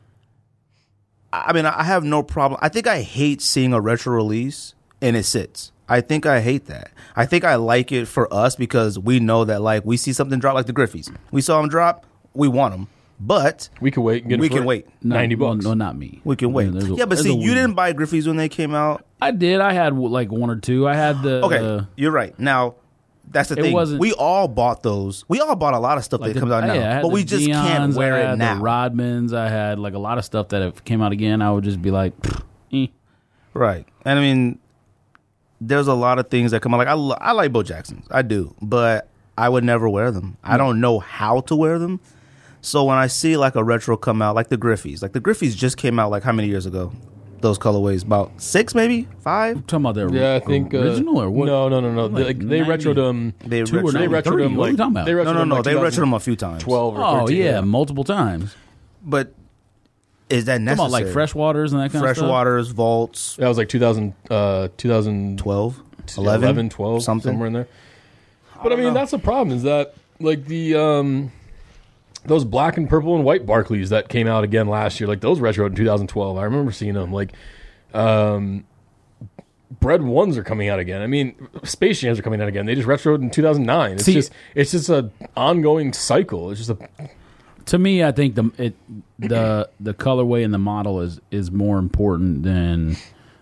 Speaker 3: I mean, I have no problem. I think I hate seeing a retro release and it sits. I think I hate that. I think I like it for us because we know that, like, we see something drop, like the Griffies. We saw them drop, we want them, but
Speaker 1: We can wait and get it
Speaker 3: We
Speaker 1: for
Speaker 3: can wait.
Speaker 1: $90.
Speaker 4: No, not me.
Speaker 3: we can wait.
Speaker 4: There's a-
Speaker 3: Yeah, but
Speaker 4: there's
Speaker 3: see,
Speaker 4: a
Speaker 3: you
Speaker 4: weed.
Speaker 3: didn't buy Griffies when they came out.
Speaker 4: I did. I had like one or two. I had the
Speaker 3: Okay, you're right. Now, that's the
Speaker 4: It
Speaker 3: thing.
Speaker 4: wasn't-
Speaker 3: We all bought those. We all bought a lot of stuff that
Speaker 4: the-
Speaker 3: comes out now,
Speaker 4: yeah, I had
Speaker 3: but
Speaker 4: the
Speaker 3: we just can't
Speaker 4: Deons,
Speaker 3: wear
Speaker 4: I
Speaker 3: it
Speaker 4: had
Speaker 3: now.
Speaker 4: The Rodmans. I had like a lot of stuff that if it came out again, I would just be like, eh.
Speaker 3: Right. And I mean, there's a lot of things that come out. Like, I like Bo Jacksons. I do. But I would never wear them. I don't know how to wear them. So when I see like a retro come out, like the Griffies just came out like how many years ago? Those colorways, about 6 maybe? 5?
Speaker 4: Talking about their
Speaker 1: Yeah, I think
Speaker 4: original or what?
Speaker 1: No.
Speaker 4: Like
Speaker 1: They
Speaker 4: 90.
Speaker 1: retroed them.
Speaker 3: They
Speaker 4: Two or
Speaker 3: retro-
Speaker 1: They
Speaker 4: 93.
Speaker 1: retroed them
Speaker 4: What are
Speaker 1: like
Speaker 4: you talking about?
Speaker 1: They retroed
Speaker 3: No.
Speaker 1: like
Speaker 3: They retroed them a few times.
Speaker 1: 12 or
Speaker 4: Oh
Speaker 1: 13.
Speaker 4: yeah, multiple times.
Speaker 3: But is that
Speaker 4: Talking
Speaker 3: necessary?
Speaker 4: about like freshwaters and that kind of stuff.
Speaker 3: Freshwaters, Vaults,
Speaker 1: That was like 2012,
Speaker 3: 12,
Speaker 1: 11, 12,
Speaker 3: something.
Speaker 1: somewhere in there. But I mean, that's the problem is that like the those black and purple and white Barclays that came out again last year, like those retroed in 2012. I remember seeing them. Like Bread ones are coming out again. I mean, Space Jams are coming out again. They just retroed in 2009. It's
Speaker 4: See-
Speaker 1: just an ongoing cycle. It's just a
Speaker 4: To me, I think the colorway and the model is more important than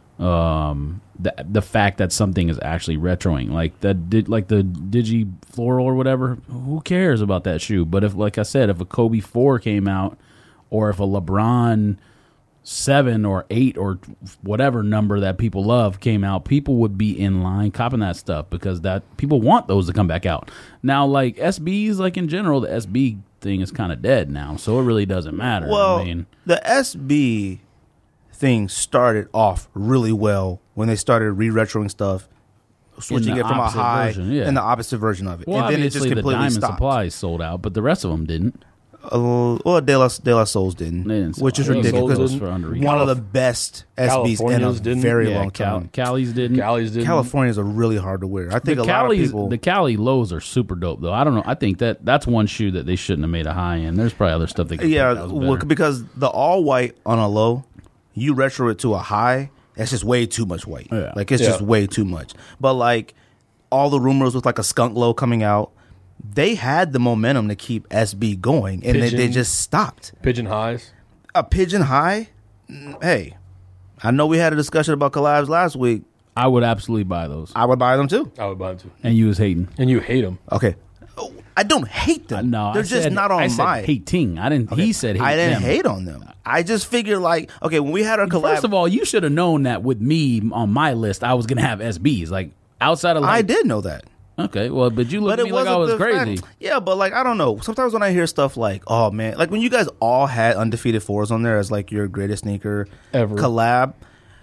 Speaker 4: the fact that something is actually retroing. Like the Digi Floral or whatever. Who cares about that shoe? But if, like I said, if a Kobe 4 came out, or if a LeBron 7 or 8 or whatever number that people love came out, people would be in line copping that stuff because that people want those to come back out. Now, like SBs, like in general, the SB thing is kind of dead now, so it really doesn't matter.
Speaker 3: Well,
Speaker 4: I mean,
Speaker 3: the SB thing started off really well when they started re-retroing stuff, switching
Speaker 4: the
Speaker 3: it from a
Speaker 4: opposite
Speaker 3: high
Speaker 4: version, yeah.
Speaker 3: and the opposite version of it.
Speaker 4: well,
Speaker 3: and then it just
Speaker 4: obviously the
Speaker 3: completely
Speaker 4: Diamond
Speaker 3: stopped.
Speaker 4: Supply sold out, but the rest of them didn't.
Speaker 3: Well, De La Souls didn't,
Speaker 4: They didn't sell
Speaker 3: which is
Speaker 1: De La
Speaker 3: ridiculous.
Speaker 1: Souls
Speaker 3: because
Speaker 1: didn't.
Speaker 4: for under
Speaker 3: one of the best SBs in a
Speaker 1: California's didn't.
Speaker 3: very long time.
Speaker 4: Cali's didn't.
Speaker 1: Cali's didn't.
Speaker 3: Californias are really hard to wear. I think
Speaker 4: The
Speaker 3: a lot of
Speaker 4: Cali's,
Speaker 3: people.
Speaker 4: the Cali lows are super dope though. I don't know. I think that's one shoe that they shouldn't have made a high end. There's probably other stuff they could
Speaker 3: Yeah,
Speaker 4: that was better.
Speaker 3: because the all white on a low, you retro it to a high, that's just way too much white.
Speaker 4: Yeah.
Speaker 3: Like it's just
Speaker 1: Yeah.
Speaker 3: way too much. But like all the rumors with like a skunk low coming out, they had the momentum to keep SB going, and they
Speaker 1: Pigeon.
Speaker 3: just stopped.
Speaker 1: Pigeon highs.
Speaker 3: A pigeon high. Hey, I know we had a discussion about collabs last week.
Speaker 4: I would absolutely buy those.
Speaker 3: I would buy them too.
Speaker 1: I would buy them too.
Speaker 4: And you was hating.
Speaker 1: And you hate them.
Speaker 3: Okay, oh, I don't hate them.
Speaker 4: No,
Speaker 3: they're
Speaker 4: I
Speaker 3: just
Speaker 4: said,
Speaker 3: not on
Speaker 4: I said
Speaker 3: my.
Speaker 4: hating. I didn't. He said hate
Speaker 3: I didn't
Speaker 4: them.
Speaker 3: hate on them. I just figured like, okay, when we had our collab,
Speaker 4: First of all, you should have known that with me on my list, I was gonna have SBs. Like outside of like,
Speaker 3: I did know that.
Speaker 4: Okay, well, but you looked at me like I was
Speaker 3: the
Speaker 4: crazy.
Speaker 3: fact- yeah, but like I don't know. Sometimes when I hear stuff like, "Oh man," like when you guys all had undefeated fours on there as like your greatest sneaker
Speaker 1: Ever.
Speaker 3: collab.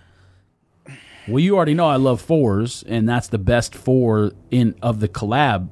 Speaker 4: Well, you already know I love fours, and that's the best four of the collab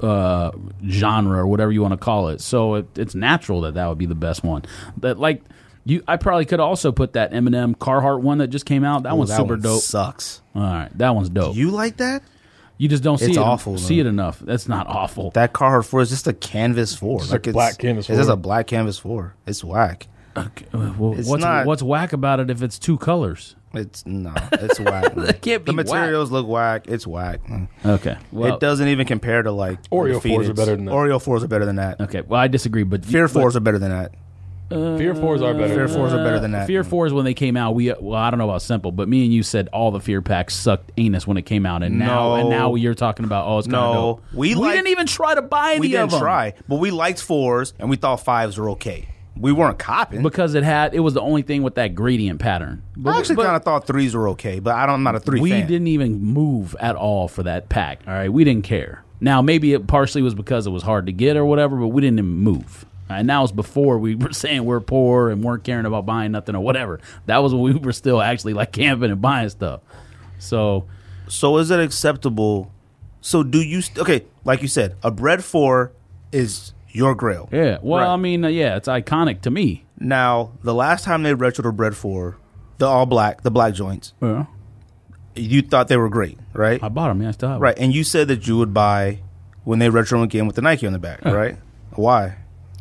Speaker 4: genre or whatever you want to call it. So it's natural that would be the best one. That like I probably could also put that Eminem Carhartt one that just came out. That
Speaker 3: Ooh,
Speaker 4: one's
Speaker 3: that
Speaker 4: super
Speaker 3: one
Speaker 4: dope.
Speaker 3: Sucks.
Speaker 4: All right, that one's dope.
Speaker 3: You like that?
Speaker 4: You just don't see
Speaker 3: It's
Speaker 4: it.
Speaker 3: awful,
Speaker 4: See
Speaker 3: though.
Speaker 4: it enough. That's not awful.
Speaker 3: That Carhartt four is just a canvas four.
Speaker 1: Just a black canvas
Speaker 3: It's just
Speaker 1: four.
Speaker 3: a black canvas four. It's whack.
Speaker 4: Okay, well,
Speaker 3: It's
Speaker 4: what's
Speaker 3: not-
Speaker 4: what's whack about it if it's two colors?
Speaker 3: It's no. It's whack. man.
Speaker 4: That can't be
Speaker 3: The materials look whack. It's whack.
Speaker 4: Okay, well,
Speaker 3: It doesn't even compare to like
Speaker 1: Oreo
Speaker 3: undefeateds.
Speaker 1: 4s are better than that.
Speaker 3: Oreo fours are better than that.
Speaker 4: Okay, well, I disagree, but
Speaker 3: Fear fours are better than that.
Speaker 1: Fear 4s are better.
Speaker 3: Fear fours are better than that.
Speaker 4: Fear 4s when they came out, I don't know about Simple, but me and you said all the Fear packs sucked anus when it came out, and
Speaker 3: No.
Speaker 4: now you're talking about it's kind of
Speaker 3: No.
Speaker 4: dope.
Speaker 3: We
Speaker 4: didn't even try to buy any
Speaker 3: We
Speaker 4: of
Speaker 3: didn't
Speaker 4: them
Speaker 3: try, but we liked fours and we thought fives were okay. We weren't copping.
Speaker 4: because it was the only thing with that gradient pattern.
Speaker 3: I actually kind of thought threes were okay, but I'm not a three
Speaker 4: we
Speaker 3: fan.
Speaker 4: didn't even move at all for that pack. All right, we didn't care. Now maybe it partially was because it was hard to get or whatever, but we didn't even move. And that was before we were saying we're poor and weren't caring about buying nothing or whatever. That was when we were still actually like camping and buying stuff. So
Speaker 3: So is it acceptable? So do you? Okay, like you said, a bread four is your grail.
Speaker 4: yeah, well,
Speaker 3: Right.
Speaker 4: I mean, yeah, it's iconic to me.
Speaker 3: Now, the last time they retroed a bread four, the all black, the black joints,
Speaker 4: Yeah,
Speaker 3: you thought they were great, right?
Speaker 4: I bought them. Yeah, I still have 'em.
Speaker 3: Right, and you said that you would buy when they retro again with the Nike on the back, right? Why?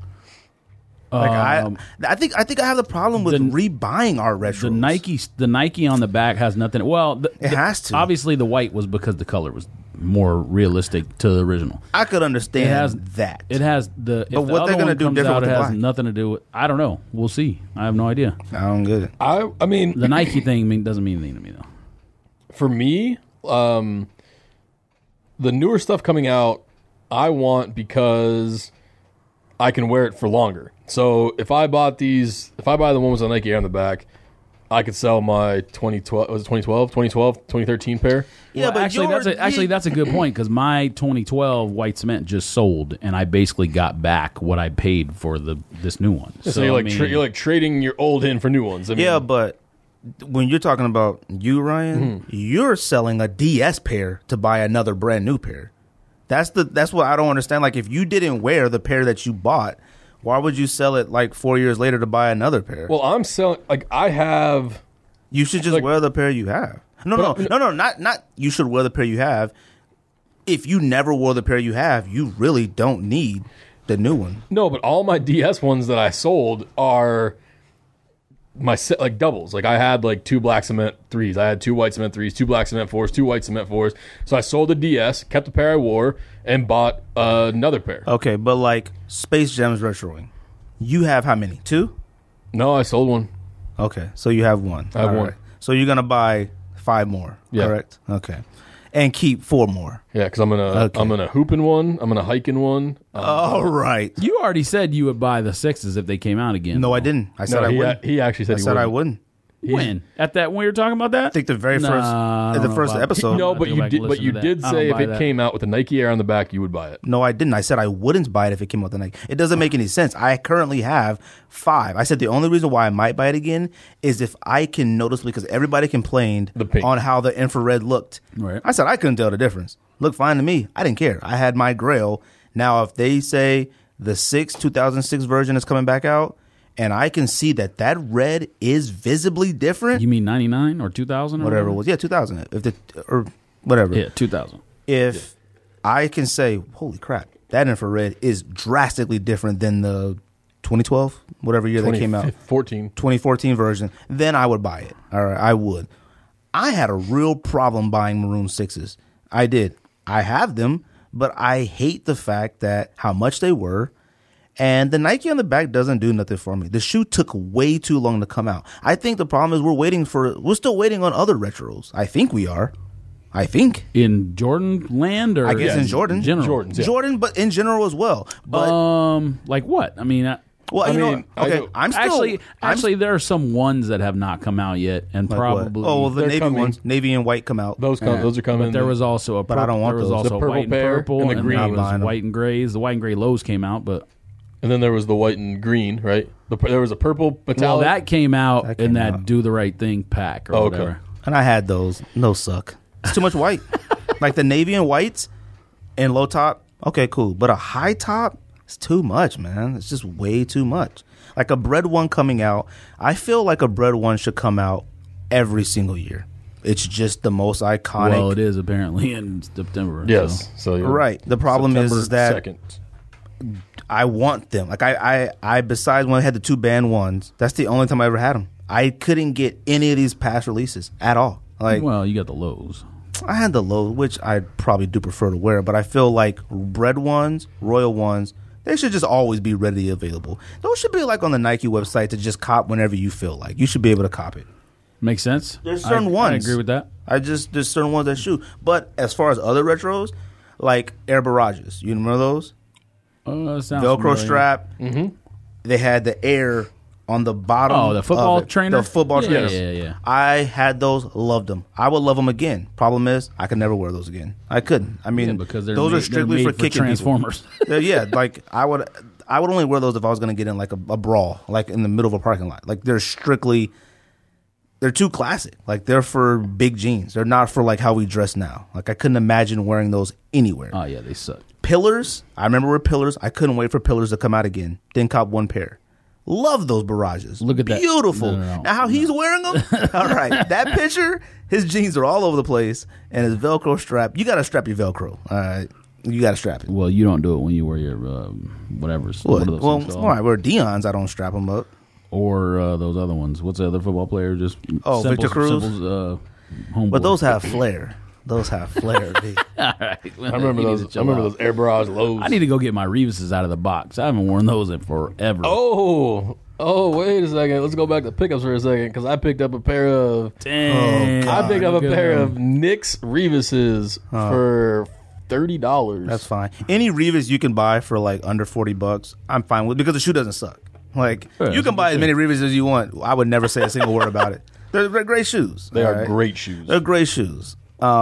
Speaker 3: Like I think I have the problem with rebuying our retros.
Speaker 4: The Nike on the back has nothing. Well,
Speaker 3: It has to.
Speaker 4: Obviously, the white was because the color was more realistic to the original.
Speaker 3: I could understand
Speaker 4: It has
Speaker 3: that.
Speaker 4: It has the. If
Speaker 3: But
Speaker 4: the
Speaker 3: what
Speaker 4: other
Speaker 3: they're gonna
Speaker 4: one
Speaker 3: do
Speaker 4: comes
Speaker 3: different
Speaker 4: out,
Speaker 3: with
Speaker 4: it
Speaker 3: the
Speaker 4: has
Speaker 3: black?
Speaker 4: nothing to do with. I don't know. We'll see. I have no idea.
Speaker 3: I don't get it.
Speaker 1: I mean,
Speaker 4: The Nike thing doesn't mean anything to me though.
Speaker 1: for me, the newer stuff coming out, I want because I can wear it for longer. So if I buy the one with the Nike Air on the back, I could sell my 2013 pair.
Speaker 3: Yeah,
Speaker 4: Well,
Speaker 3: but
Speaker 4: actually that's a good point because my 2012 white cement just sold and I basically got back what I paid for this new one.
Speaker 1: So you're
Speaker 4: I
Speaker 1: like
Speaker 4: mean,
Speaker 1: you're like trading your old in for new ones. I mean,
Speaker 3: Yeah, but when you're talking about you, Ryan, you're selling a DS pair to buy another brand new pair. That's what I don't understand. Like, if you didn't wear the pair that you bought, why would you sell it like 4 years later to buy another pair?
Speaker 1: well, I'm selling like I have.
Speaker 3: you should just
Speaker 1: like-
Speaker 3: wear the pair you have. No, not you should wear the pair you have. If you never wore the pair you have, you really don't need the new one.
Speaker 1: No, but all my DS ones that I sold are my set like doubles. Like I had like 2 black cement 3s. I had 2 white cement 3s, 2 black cement 4s, 2 white cement 4s. So I sold the DS, kept the pair I wore, and bought another pair.
Speaker 3: Okay, but like Space Jam's retroing, you have how many? 2?
Speaker 1: No, I sold one.
Speaker 3: Okay, so you have one.
Speaker 1: I have
Speaker 3: All
Speaker 1: one.
Speaker 3: right. So you're gonna buy 5 more,
Speaker 1: Yeah.
Speaker 3: correct? Okay, and keep 4 more.
Speaker 1: Yeah, because I'm gonna hoop in one. I'm gonna hike in one.
Speaker 3: All right.
Speaker 4: You already said you would buy the 6s if they came out again.
Speaker 3: No, I didn't. I said
Speaker 1: No,
Speaker 3: I wouldn't.
Speaker 1: he actually said
Speaker 3: I
Speaker 1: he
Speaker 3: said I
Speaker 1: wouldn't.
Speaker 3: wouldn't.
Speaker 4: When when we were talking about that?
Speaker 3: I think the very
Speaker 4: Nah, I don't know
Speaker 3: first
Speaker 4: about-
Speaker 3: episode.
Speaker 1: No,
Speaker 4: I'll
Speaker 1: but
Speaker 4: go
Speaker 1: you
Speaker 4: back
Speaker 1: did.
Speaker 4: and
Speaker 1: But
Speaker 4: listen
Speaker 1: you
Speaker 4: to that.
Speaker 1: did
Speaker 4: I
Speaker 1: say
Speaker 4: don't
Speaker 1: if
Speaker 4: buy
Speaker 1: it
Speaker 4: that.
Speaker 1: came out with the Nike Air on the back, you would buy it.
Speaker 3: No, I didn't. I said I wouldn't buy it if it came out the Nike. It doesn't make any sense. I currently have 5. I said the only reason why I might buy it again is if I can noticeably, because everybody complained
Speaker 1: The pink.
Speaker 3: on how the infrared looked.
Speaker 4: Right.
Speaker 3: I said I couldn't tell the difference. Looked fine to me. I didn't care. I had my grail. Now, if they say The 2006 version is coming back out, and I can see that red is visibly different.
Speaker 4: You mean 99 or 2000 or
Speaker 3: Whatever it was. Yeah, 2000. Or whatever.
Speaker 4: Yeah, 2000.
Speaker 3: If I can say, holy crap, that infrared is drastically different than the 2012, whatever year that came out. 2014 version, then I would buy it. All right, I would. I had a real problem buying Maroon 6s. I did. I have them, but I hate the fact that how much they were. And the Nike on the back doesn't do nothing for me. The shoe took way too long to come out. I think the problem is we're still waiting on other retros. I think we are. I think.
Speaker 4: In Jordan land or?
Speaker 3: I guess in Jordan.
Speaker 4: In general.
Speaker 1: Jordans, yeah.
Speaker 3: Jordan, but in general as well. But
Speaker 4: like what? I mean, actually, there are some ones that have not come out yet, and
Speaker 3: like
Speaker 4: probably.
Speaker 3: what? Oh, well, the Navy
Speaker 1: coming.
Speaker 3: ones, Navy and white come out.
Speaker 1: Those are coming.
Speaker 4: But there was also a.
Speaker 3: But I don't want
Speaker 4: there was
Speaker 3: those.
Speaker 4: also
Speaker 1: The purple
Speaker 4: white and
Speaker 1: pair
Speaker 4: purple,
Speaker 1: and the green.
Speaker 4: there
Speaker 3: I'm buying
Speaker 4: was
Speaker 3: them.
Speaker 4: white and grays. The white and gray lows came out, but
Speaker 1: And then there was the white and green, right? There was a purple metallic.
Speaker 4: well, that came out
Speaker 3: That
Speaker 4: in
Speaker 3: came
Speaker 4: that
Speaker 3: out.
Speaker 4: Do the Right Thing pack or
Speaker 1: Oh, okay.
Speaker 4: whatever.
Speaker 3: And I had those. No suck. It's too much white. Like the navy and whites and low top. Okay, cool. But a high top, it's too much, man. It's just way too much. Like a bread one coming out. I feel like a bread one should come out every single year. It's just the most iconic.
Speaker 4: Well, it is apparently in September.
Speaker 1: Yes. So yeah.
Speaker 3: Right. The problem is that
Speaker 1: 2nd.
Speaker 3: I want them. Like I besides when I had the 2 band ones, that's the only time I ever had them. I couldn't get any of these past releases at all. Like,
Speaker 4: well, you got the lows.
Speaker 3: I had the low, which I probably do prefer to wear, but I feel like bread ones, royal ones, they should just always be readily available. Those should be like on the Nike website to just cop whenever you feel like. You should be able to cop it.
Speaker 4: Makes sense.
Speaker 3: There's certain
Speaker 4: I
Speaker 3: ones.
Speaker 4: agree with that.
Speaker 3: There's certain ones that shoot. But as far as other retros, like Air Barrages, you remember those?
Speaker 4: Sounds
Speaker 3: Velcro
Speaker 4: familiar.
Speaker 3: strap. Mm-hmm. They had the air on the bottom.
Speaker 4: Oh, the football
Speaker 3: of it.
Speaker 4: trainer?
Speaker 3: The football
Speaker 4: Yeah,
Speaker 3: trainer.
Speaker 4: yeah.
Speaker 3: I had those, loved them. I would love them again. Problem is, I could never wear those again. I couldn't. I mean,
Speaker 4: Yeah, because they're
Speaker 3: those
Speaker 4: made,
Speaker 3: are strictly
Speaker 4: they're
Speaker 3: for
Speaker 4: made
Speaker 3: kicking
Speaker 4: Transformers.
Speaker 3: people. Yeah, like I would only wear those if I was going to get in like a brawl, like in the middle of a parking lot. Like they're too classic. Like they're for big jeans. They're not for like how we dress now. Like I couldn't imagine wearing those anywhere.
Speaker 4: Oh yeah, they suck.
Speaker 3: Pillars. I remember with Pillars. I couldn't wait for Pillars to come out again. Didn't cop one pair. Love those barrages.
Speaker 4: Look at that.
Speaker 3: Beautiful.
Speaker 4: No.
Speaker 3: Now how he's wearing them? All right. That picture, his jeans are all over the place and his Velcro strap. You got to strap your Velcro. All right. You got to strap it.
Speaker 4: Well, you don't do it when you wear your whatever.
Speaker 3: What?
Speaker 4: What are those
Speaker 3: Well,
Speaker 4: things called?
Speaker 3: when I wear Dion's, I don't strap them up.
Speaker 4: Or those other ones. What's the other football player? Just
Speaker 3: Victor Cruz?
Speaker 4: Homeboy.
Speaker 3: But those have flair. Those have flair. B.
Speaker 4: All right.
Speaker 1: I remember those. I remember those Air Barrage lows.
Speaker 4: I need to go get my Reeveses out of the box. I haven't worn those in forever.
Speaker 1: Oh, wait a second. Let's go back to pickups for a second because I picked up a pair of.
Speaker 4: Dang.
Speaker 1: I picked up a
Speaker 4: Good
Speaker 1: pair
Speaker 4: one.
Speaker 1: of Knicks Reeveses for $30.
Speaker 3: That's fine. Any Revis you can buy for like under $40, I'm fine with because the shoe doesn't suck. Like
Speaker 4: Yeah,
Speaker 3: you can buy as many Revis as you want. I would never say a single word about it. They're great shoes.
Speaker 1: They
Speaker 3: all
Speaker 1: are
Speaker 3: right?
Speaker 1: great shoes.
Speaker 3: They're great shoes.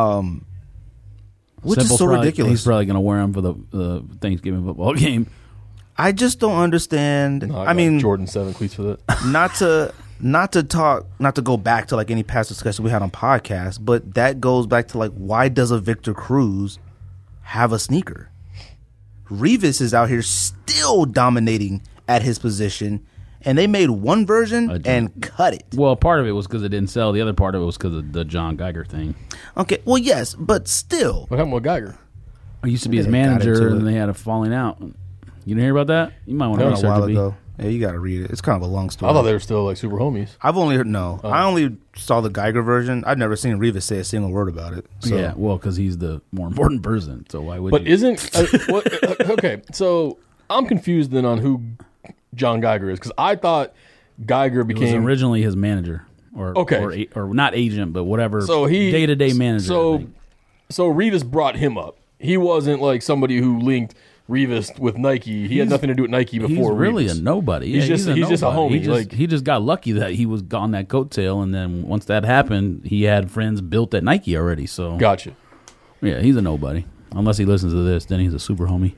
Speaker 3: Which is
Speaker 4: Simple's
Speaker 3: so
Speaker 4: probably-
Speaker 3: ridiculous.
Speaker 4: He's probably going to wear them for the Thanksgiving football game.
Speaker 3: I just don't understand.
Speaker 1: No,
Speaker 3: I
Speaker 1: got
Speaker 3: mean,
Speaker 1: Jordan 7 cleats for that.
Speaker 3: not to go back to like any past discussion we had on podcasts, but that goes back to like why does a Victor Cruz have a sneaker? Revis is out here still dominating at his position, and they made one version and cut it.
Speaker 4: Well, part of it was because it didn't sell. The other part of it was because of the John Geiger thing.
Speaker 3: Okay, well, yes, but still.
Speaker 1: What happened with Geiger?
Speaker 4: I used to be his
Speaker 3: They got
Speaker 4: manager,
Speaker 3: into it.
Speaker 4: and they had a falling out. You didn't hear about that? You might want to
Speaker 3: A
Speaker 4: research
Speaker 3: while
Speaker 4: it. B.
Speaker 3: ago. Yeah, you got to read it. It's kind of a long story.
Speaker 1: I thought they were still like super homies.
Speaker 3: I've only heard I only saw the Geiger version. I've never seen Revis say a single word about it. So.
Speaker 4: Yeah, well, because he's the more important person. So why would
Speaker 1: But
Speaker 4: you?
Speaker 1: isn't okay? So I'm confused then on who John Geiger is because I thought Geiger
Speaker 4: It was
Speaker 1: became
Speaker 4: originally his manager,
Speaker 1: Okay.
Speaker 4: or not agent, but whatever.
Speaker 1: so he
Speaker 4: day-to-day manager. I
Speaker 1: So
Speaker 4: think.
Speaker 1: Revis brought him up. He wasn't like somebody who linked Revis with Nike. He had nothing to do with Nike before.
Speaker 4: He's really
Speaker 1: Revis.
Speaker 4: a nobody.
Speaker 1: He's just a
Speaker 4: nobody.
Speaker 1: homie.
Speaker 4: He just got lucky that he was on that coattail, and then once that happened, he had friends built at Nike already. So
Speaker 1: Gotcha.
Speaker 4: yeah, he's a nobody. Unless he listens to this, then he's a super homie.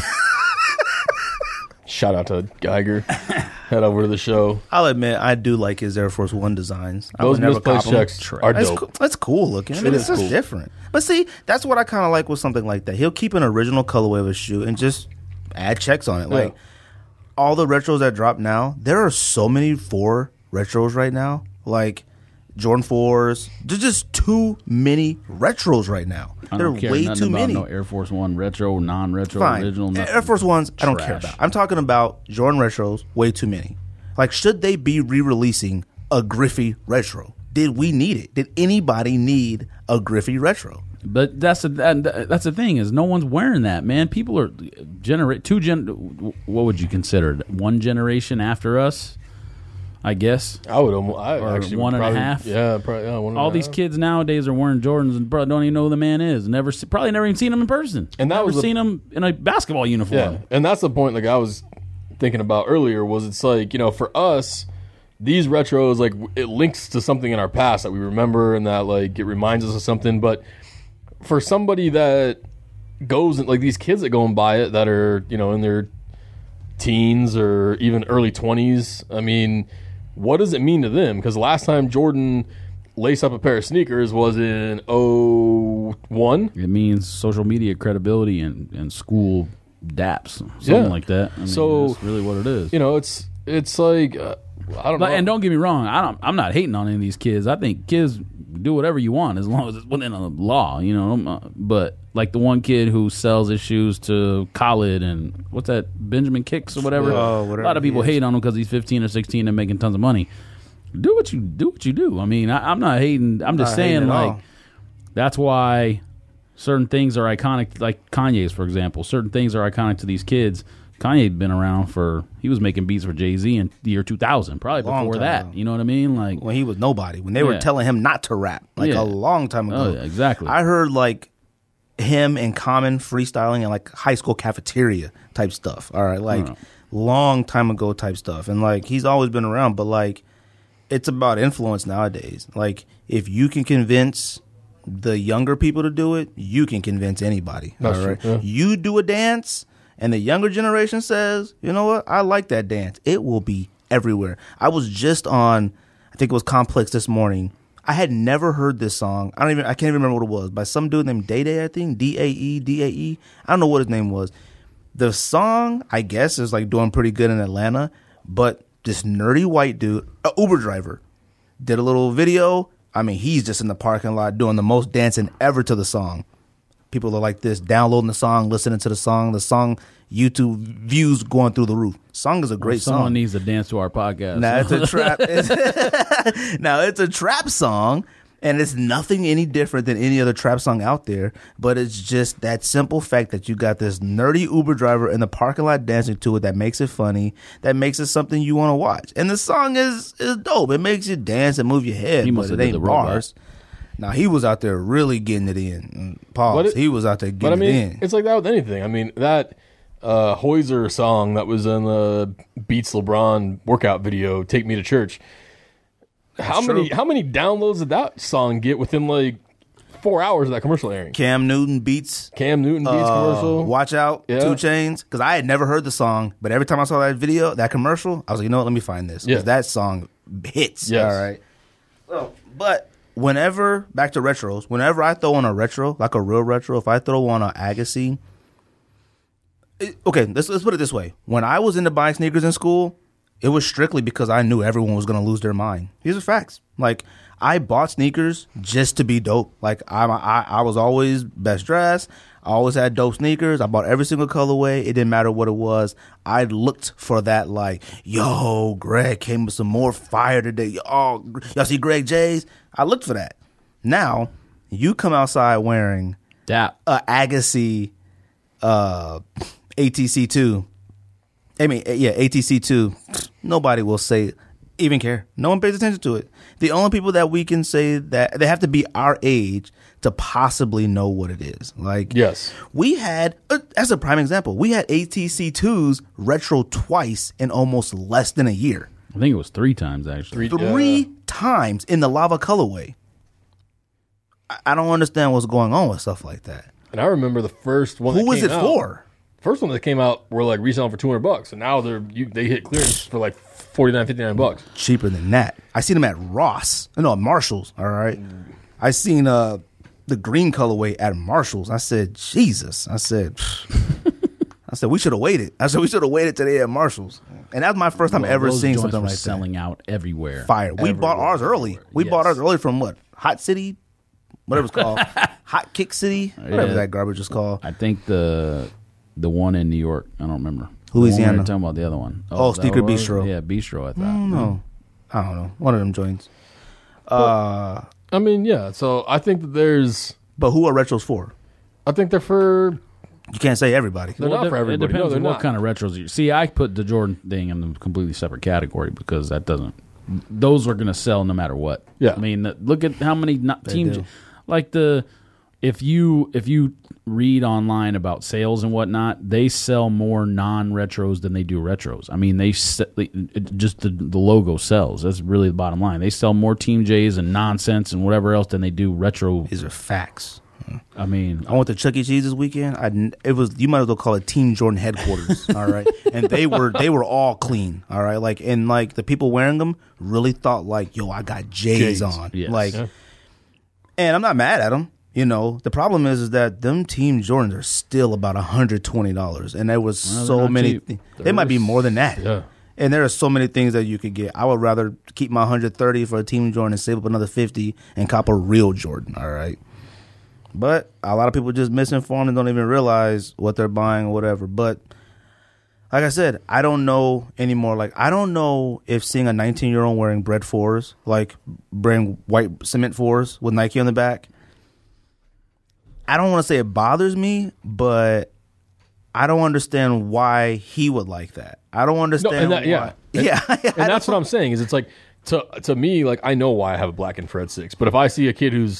Speaker 1: Shout out to Geiger. Head over to the show.
Speaker 3: I'll admit I do like his Air Force One designs. I
Speaker 1: Those
Speaker 3: would never
Speaker 1: misplaced
Speaker 3: cop 'em.
Speaker 1: checks are
Speaker 3: That's
Speaker 1: dope.
Speaker 3: cool. That's cool looking. I mean,
Speaker 1: It
Speaker 3: it's
Speaker 1: is
Speaker 3: just
Speaker 1: cool.
Speaker 3: different. But see, that's what I kind of like with something like that. He'll keep an original colorway of a shoe and just add checks on it. Like all the retros that drop now, there are so many 4 retros right now. Like Jordan 4s, there's just too many retros right now.
Speaker 4: I
Speaker 3: There
Speaker 4: don't
Speaker 3: are
Speaker 4: care
Speaker 3: way
Speaker 4: nothing
Speaker 3: too
Speaker 4: about
Speaker 3: many.
Speaker 4: no Air Force One retro, non-retro,
Speaker 3: Fine.
Speaker 4: original. Nothing.
Speaker 3: Air Force Ones, I don't care
Speaker 4: Trash.
Speaker 3: about. I'm talking about Jordan retros, way too many. Like, should they be re-releasing a Griffey retro? Did we need it? Did anybody need a Griffey retro?
Speaker 4: But that's the thing is no one's wearing that, man. People are what would you consider it? One generation after us, I guess.
Speaker 1: I would almost. I
Speaker 4: Or
Speaker 1: actually
Speaker 4: one
Speaker 1: would
Speaker 4: and a
Speaker 1: probably,
Speaker 4: half?
Speaker 1: Yeah, probably. Yeah, one and
Speaker 4: All
Speaker 1: a
Speaker 4: these
Speaker 1: half.
Speaker 4: kids nowadays are wearing Jordans and bro don't even know who the man is. Probably never even seen him in person.
Speaker 1: And that
Speaker 4: never
Speaker 1: was the-
Speaker 4: seen him in a basketball uniform.
Speaker 1: Yeah, and that's the point. Like I was thinking about earlier, was it's like for us, these retros like it links to something in our past that we remember and that like it reminds us of something. But for somebody that goes and like these kids that go and buy it that are in their teens or even early 20s, I mean, what does it mean to them? Because last time Jordan laced up a pair of sneakers was in 01.
Speaker 4: It means social media credibility and school daps, something like that. I mean,
Speaker 1: So,
Speaker 4: that's really what it is.
Speaker 1: It's like I don't know.
Speaker 4: And don't get me wrong, I'm not hating on any of these kids. I think kids do whatever you want as long as it's within the law, But like the one kid who sells his shoes to Khaled and what's that, Benjamin Kicks or whatever.
Speaker 3: Oh,
Speaker 4: A
Speaker 3: whatever
Speaker 4: lot of people
Speaker 3: he is.
Speaker 4: hate on him because he's 15 or 16 and making tons of money. Do what you do. I mean, I'm not hating. I'm just
Speaker 3: Not hating
Speaker 4: saying
Speaker 3: at
Speaker 4: like
Speaker 3: all.
Speaker 4: that's why certain things are iconic, like Kanye's, for example. Certain things are iconic to these kids. Kanye'd been around he was making beats for Jay-Z in the year 2000, probably
Speaker 3: Long
Speaker 4: before
Speaker 3: time
Speaker 4: that.
Speaker 3: ago.
Speaker 4: You know what I mean? Like,
Speaker 3: When he was nobody, when they were
Speaker 4: Yeah.
Speaker 3: telling him not to rap, like
Speaker 4: Yeah.
Speaker 3: a long time ago.
Speaker 4: oh, yeah, exactly.
Speaker 3: I heard like him and Common freestyling in like high school cafeteria type stuff. All right, like long time ago type stuff. And like he's always been around, but like it's about influence nowadays. Like if you can convince the younger people to do it, you can convince anybody.
Speaker 1: That's
Speaker 3: all right,
Speaker 1: true, yeah.
Speaker 3: You do a dance, and the younger generation says, "You know what? I like that dance." It will be everywhere. I was just on, I think it was Complex this morning. I had never heard this song. I can't even remember what it was by some dude named Day Day. I think Dae. I don't know what his name was. The song, I guess, is like doing pretty good in Atlanta, but this nerdy white dude, a Uber driver, did a little video. I mean, he's just in the parking lot doing the most dancing ever to the song. People are like this, downloading the song, listening to the song YouTube views going through the roof. Song is a great
Speaker 4: Someone
Speaker 3: song.
Speaker 4: needs to dance to our podcast.
Speaker 3: Now it's a trap. Now it's a trap song, and it's nothing any different than any other trap song out there. But it's just that simple fact that you got this nerdy Uber driver in the parking lot dancing to it that makes it funny, that makes it something you want to watch. And the song is dope. It makes you dance and move your head.
Speaker 4: He
Speaker 3: but
Speaker 4: must have
Speaker 3: it
Speaker 4: did
Speaker 3: ain't
Speaker 4: the robot.
Speaker 3: bars. Now he was out there really getting it in. Pause. He was out there
Speaker 1: But
Speaker 3: getting
Speaker 1: I mean,
Speaker 3: it in.
Speaker 1: it's like that with anything. I mean, that Hoyser song that was in the Beats LeBron workout video, "Take Me to Church." How many downloads did that song get within like 4 hours of that commercial airing?
Speaker 3: Cam Newton beats.
Speaker 1: Cam Newton Beats commercial.
Speaker 3: Watch Out,
Speaker 1: Yeah.
Speaker 3: 2 Chainz. Because I had never heard the song, but every time I saw that video, that commercial, I was like, you know what, let me find this. Because
Speaker 1: Yeah.
Speaker 3: that song hits.
Speaker 1: Yes.
Speaker 3: All right. Well, but back to retros, whenever I throw on a retro, like a real retro, if I throw on a Agassi, okay, let's put it this way. When I was into buying sneakers in school, it was strictly because I knew everyone was going to lose their mind. These are facts. Like, I bought sneakers just to be dope. Like, I was always best dressed. I always had dope sneakers. I bought every single colorway. It didn't matter what it was. I looked for that, like, yo, Greg came with some more fire today. Oh, y'all see Greg J's? I looked for that. Now, you come outside wearing
Speaker 4: Dap.
Speaker 3: a Agassi ATC2. ATC2. Nobody will even care. No one pays attention to it. The only people that we can say that, they have to be our age to possibly know what it is. Like,
Speaker 1: Yes.
Speaker 3: we had, as a prime example, we had ATC2s retro twice in almost less than a year.
Speaker 4: I think it was 3 times actually.
Speaker 3: Three times in the lava colorway. I don't understand what's going on with stuff like that.
Speaker 1: And I remember the first one.
Speaker 3: Who
Speaker 1: that
Speaker 3: was
Speaker 1: came
Speaker 3: it
Speaker 1: out-
Speaker 3: for?
Speaker 1: First one that came out were like reselling for $200, and now they hit clearance for like $49-$59.
Speaker 3: Cheaper than that. I seen them at Ross. No, at Marshalls. All right. I seen the green colorway at Marshalls. I said, Jesus. I said, said we should have waited. I said we should have waited today at Marshalls, and that was my first time ever
Speaker 4: Those
Speaker 3: seeing
Speaker 4: joints
Speaker 3: something
Speaker 4: were
Speaker 3: like that.
Speaker 4: selling out everywhere.
Speaker 3: Fire. We bought ours early. We bought ours early from what? Hot City, whatever it's called, Hot Kick City, whatever that garbage is called.
Speaker 4: I think the one in New York. I don't remember.
Speaker 3: Louisiana.
Speaker 4: We were talking about the other one.
Speaker 3: Oh,
Speaker 4: that
Speaker 3: Sneaker
Speaker 4: was?
Speaker 3: Bistro.
Speaker 4: Yeah, Bistro. I thought.
Speaker 3: No, I don't know. One of them joints.
Speaker 1: I mean, yeah. So I think that
Speaker 3: But who are retros for?
Speaker 1: I think they're for.
Speaker 3: You can't say everybody.
Speaker 1: They're not for everybody.
Speaker 4: It depends
Speaker 1: No,
Speaker 4: on
Speaker 1: they're
Speaker 4: what
Speaker 1: not.
Speaker 4: kind of retros you see. I put the Jordan thing in a completely separate category because that doesn't. Those are going to sell no matter what.
Speaker 1: Yeah.
Speaker 4: I mean, look at how many teams
Speaker 3: do.
Speaker 4: like if you read online about sales and whatnot, they sell more non-retros than they do retros. I mean, just the logo sells. That's really the bottom line. They sell more Team J's and nonsense and whatever else than they do retro.
Speaker 3: These are facts.
Speaker 4: I mean,
Speaker 3: I went to Chuck E. Cheese this weekend. It was, you might as well call it Team Jordan headquarters. All right, and they were all clean. All right, like the people wearing them really thought like, yo, I got J's on.
Speaker 4: Yes.
Speaker 3: And I'm not mad at them. You know, the problem is that them Team Jordans are still about $120, and there was so many. They might be more than that.
Speaker 1: Yeah.
Speaker 3: And there are so many things that you could get. I would rather keep my 130 for a Team Jordan and save up another 50 and cop a real Jordan. All right. But a lot of people just misinformed and don't even realize what they're buying or whatever. But like I said, I don't know anymore. Like, I don't know if seeing a 19-year-old wearing Bread 4s, like wearing white cement 4s with Nike on the back, I don't want to say it bothers me, but I don't understand why he would like that. I don't understand why.
Speaker 1: Yeah. And that's what I'm saying is it's like, to me, like, I know why I have a black infrared 6. But if I see a kid who's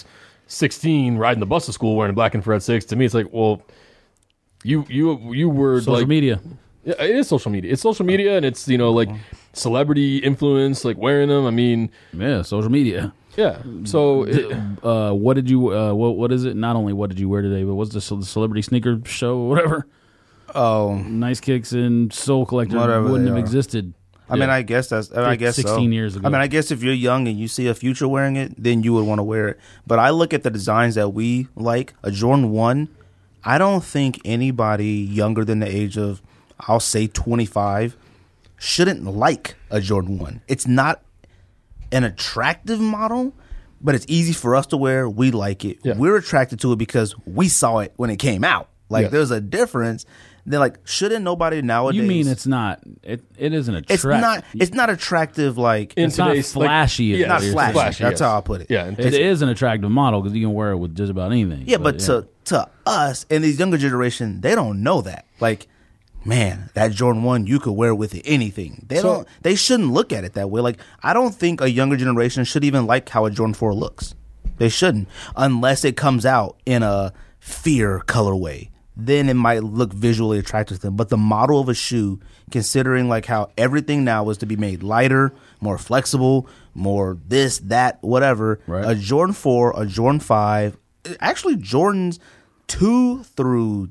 Speaker 1: 16 riding the bus to school wearing a black infrared 6, to me it's like, well, you were
Speaker 4: social media.
Speaker 1: Yeah, it is social media. It's social media, and it's, you know, like celebrity influence, like wearing them. I mean,
Speaker 4: Yeah, social media.
Speaker 1: yeah. So
Speaker 4: What did you? What is it? Not only what did you wear today, but what's the celebrity sneaker show or whatever?
Speaker 3: Oh,
Speaker 4: Nice Kicks and Soul Collector
Speaker 3: Whatever
Speaker 4: wouldn't
Speaker 3: they
Speaker 4: have
Speaker 3: are.
Speaker 4: existed.
Speaker 3: I mean, I guess that's. I guess
Speaker 4: 16
Speaker 3: so.
Speaker 4: years ago.
Speaker 3: I mean, I guess if you're young and you see a Future wearing it, then you would want to wear it. But I look at the designs that we like. A Jordan 1, I don't think anybody younger than the age of, I'll say 25, shouldn't like a Jordan 1. It's not an attractive model, but it's easy for us to wear. We like it.
Speaker 1: Yeah.
Speaker 3: We're attracted to it because we saw it when it came out. Like,
Speaker 1: Yes.
Speaker 3: there's a difference. They're like, shouldn't nobody nowadays?
Speaker 4: You mean it's not? It isn't attractive.
Speaker 3: It's not attractive. Like,
Speaker 1: in
Speaker 4: it's not
Speaker 1: today's, like,
Speaker 4: flashy.
Speaker 1: yeah,
Speaker 3: not
Speaker 4: you're
Speaker 3: flashy.
Speaker 1: flashy,
Speaker 3: That's
Speaker 1: yes.
Speaker 3: how I put it.
Speaker 1: Yeah, and
Speaker 4: It is an attractive model because you can wear it with just about anything.
Speaker 3: Yeah, but to us and these younger generation, they don't know that. Like, man, that Jordan 1 you could wear with anything. They shouldn't look at it that way. Like, I don't think a younger generation should even like how a Jordan 4 looks. They shouldn't, unless it comes out in a fear colorway. Then it might look visually attractive to them. But the model of a shoe, considering like how everything now is to be made lighter, more flexible, more this, that, whatever.
Speaker 4: Right.
Speaker 3: A Jordan 4, a Jordan 5, actually Jordans 2 through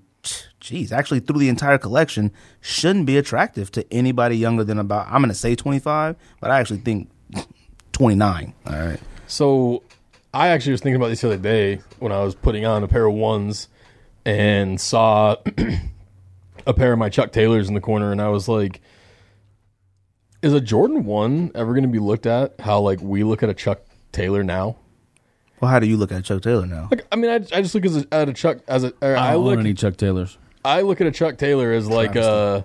Speaker 3: the entire collection shouldn't be attractive to anybody younger than about, I'm going to say 25, but I actually think 29. All right.
Speaker 1: So I actually was thinking about this the other day when I was putting on a pair of ones and saw a pair of my Chuck Taylors in the corner, and I was like, is a Jordan 1 ever going to be looked at how like we look at a Chuck Taylor now?
Speaker 3: Well, how do you look at Chuck Taylor now?
Speaker 1: Like, I mean, I just look at a Chuck as a. Or
Speaker 4: I don't own any Chuck Taylors.
Speaker 1: I look at a Chuck Taylor as like a.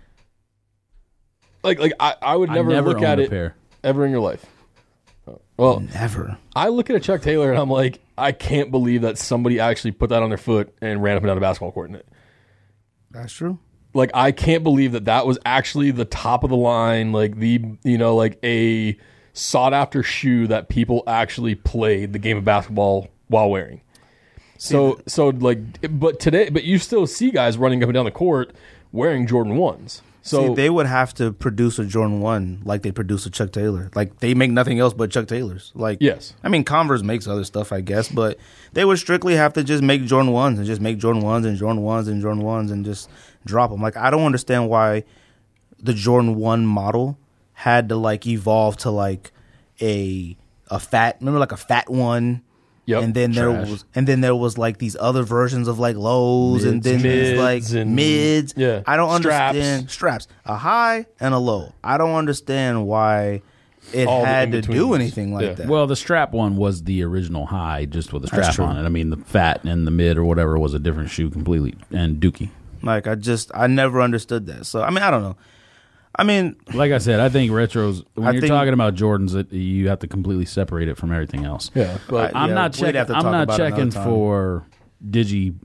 Speaker 1: I would never look
Speaker 4: owned
Speaker 1: at
Speaker 4: a
Speaker 1: it
Speaker 4: pair.
Speaker 1: ever in your life. Well,
Speaker 3: Never.
Speaker 1: I look at a Chuck Taylor and I'm like, I can't believe that somebody actually put that on their foot and ran up and down a basketball court in it.
Speaker 3: That's true.
Speaker 1: Like, I can't believe that was actually the top of the line, like like a sought after shoe that people actually played the game of basketball while wearing. But you still see guys running up and down the court wearing Jordan 1s. So
Speaker 3: See, they would have to produce a Jordan 1 like they produce a Chuck Taylor. Like, they make nothing else but Chuck Taylors. Like,
Speaker 1: yes.
Speaker 3: I mean, Converse makes other stuff, I guess, but they would strictly have to just make Jordan 1s and just make Jordan 1s and Jordan 1s and Jordan 1s and just drop them. Like, I don't understand why the Jordan 1 model had to, like, evolve to, like, a fat, remember, like, a fat one
Speaker 1: Yep.
Speaker 3: And then there was like these other versions of like lows, and then these like mids.
Speaker 1: Yeah.
Speaker 3: I don't
Speaker 1: Straps.
Speaker 3: understand straps. A high and a low. I don't understand why it
Speaker 1: All the
Speaker 3: had to
Speaker 1: in-betweens.
Speaker 3: do anything like
Speaker 1: Yeah.
Speaker 3: that.
Speaker 4: Well, the strap one was the original high, just with the
Speaker 3: That's
Speaker 4: strap
Speaker 3: true.
Speaker 4: on it. I mean, the fat and the mid or whatever was a different shoe completely, and Dookie.
Speaker 3: Like I never understood that. So I mean, I don't know. I mean,
Speaker 4: Like I said, I think retros. When
Speaker 3: I
Speaker 4: you're
Speaker 3: think-
Speaker 4: talking about Jordans, you have to completely separate it from everything else.
Speaker 1: Yeah, but
Speaker 4: I'm
Speaker 3: Yeah,
Speaker 4: not
Speaker 3: we'd
Speaker 4: checking.
Speaker 3: have to
Speaker 4: I'm
Speaker 3: talk
Speaker 4: not
Speaker 3: about it another
Speaker 4: checking
Speaker 3: time.
Speaker 4: for Digi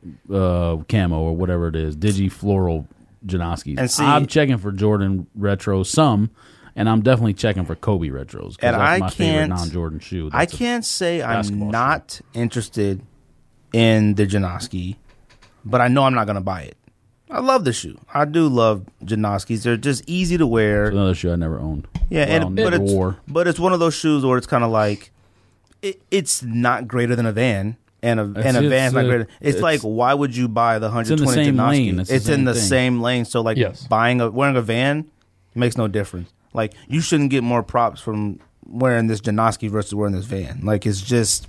Speaker 4: camo or whatever it is. Digi floral Janoskis.
Speaker 3: And see-
Speaker 4: I'm checking for Jordan retros some, and I'm definitely checking for Kobe retros. 'cause
Speaker 3: And
Speaker 4: that's
Speaker 3: I
Speaker 4: my favorite
Speaker 3: can't-
Speaker 4: non-Jordan shoe.
Speaker 3: I
Speaker 4: That's a-
Speaker 3: can't say
Speaker 4: basketball
Speaker 3: I'm not interested in the Janoski, but I know I'm not going to buy it. I love the shoe. I do love Janoskis. They're just easy to wear.
Speaker 4: It's another shoe I never owned.
Speaker 3: Yeah,
Speaker 4: Well,
Speaker 3: and
Speaker 4: never
Speaker 3: but it's
Speaker 4: wore.
Speaker 3: one of those shoes where it's kind of like it's not greater than a Van, and a Van's not greater. It's like, why would you buy the
Speaker 4: in the
Speaker 3: 120
Speaker 4: same
Speaker 3: Janoski?
Speaker 4: lane. It's the
Speaker 3: It's in
Speaker 4: same
Speaker 3: the
Speaker 4: thing.
Speaker 3: same lane. So like
Speaker 1: Yes.
Speaker 3: wearing a Van makes no difference. Like you shouldn't get more props from wearing this Janoski versus wearing this Van. Like it's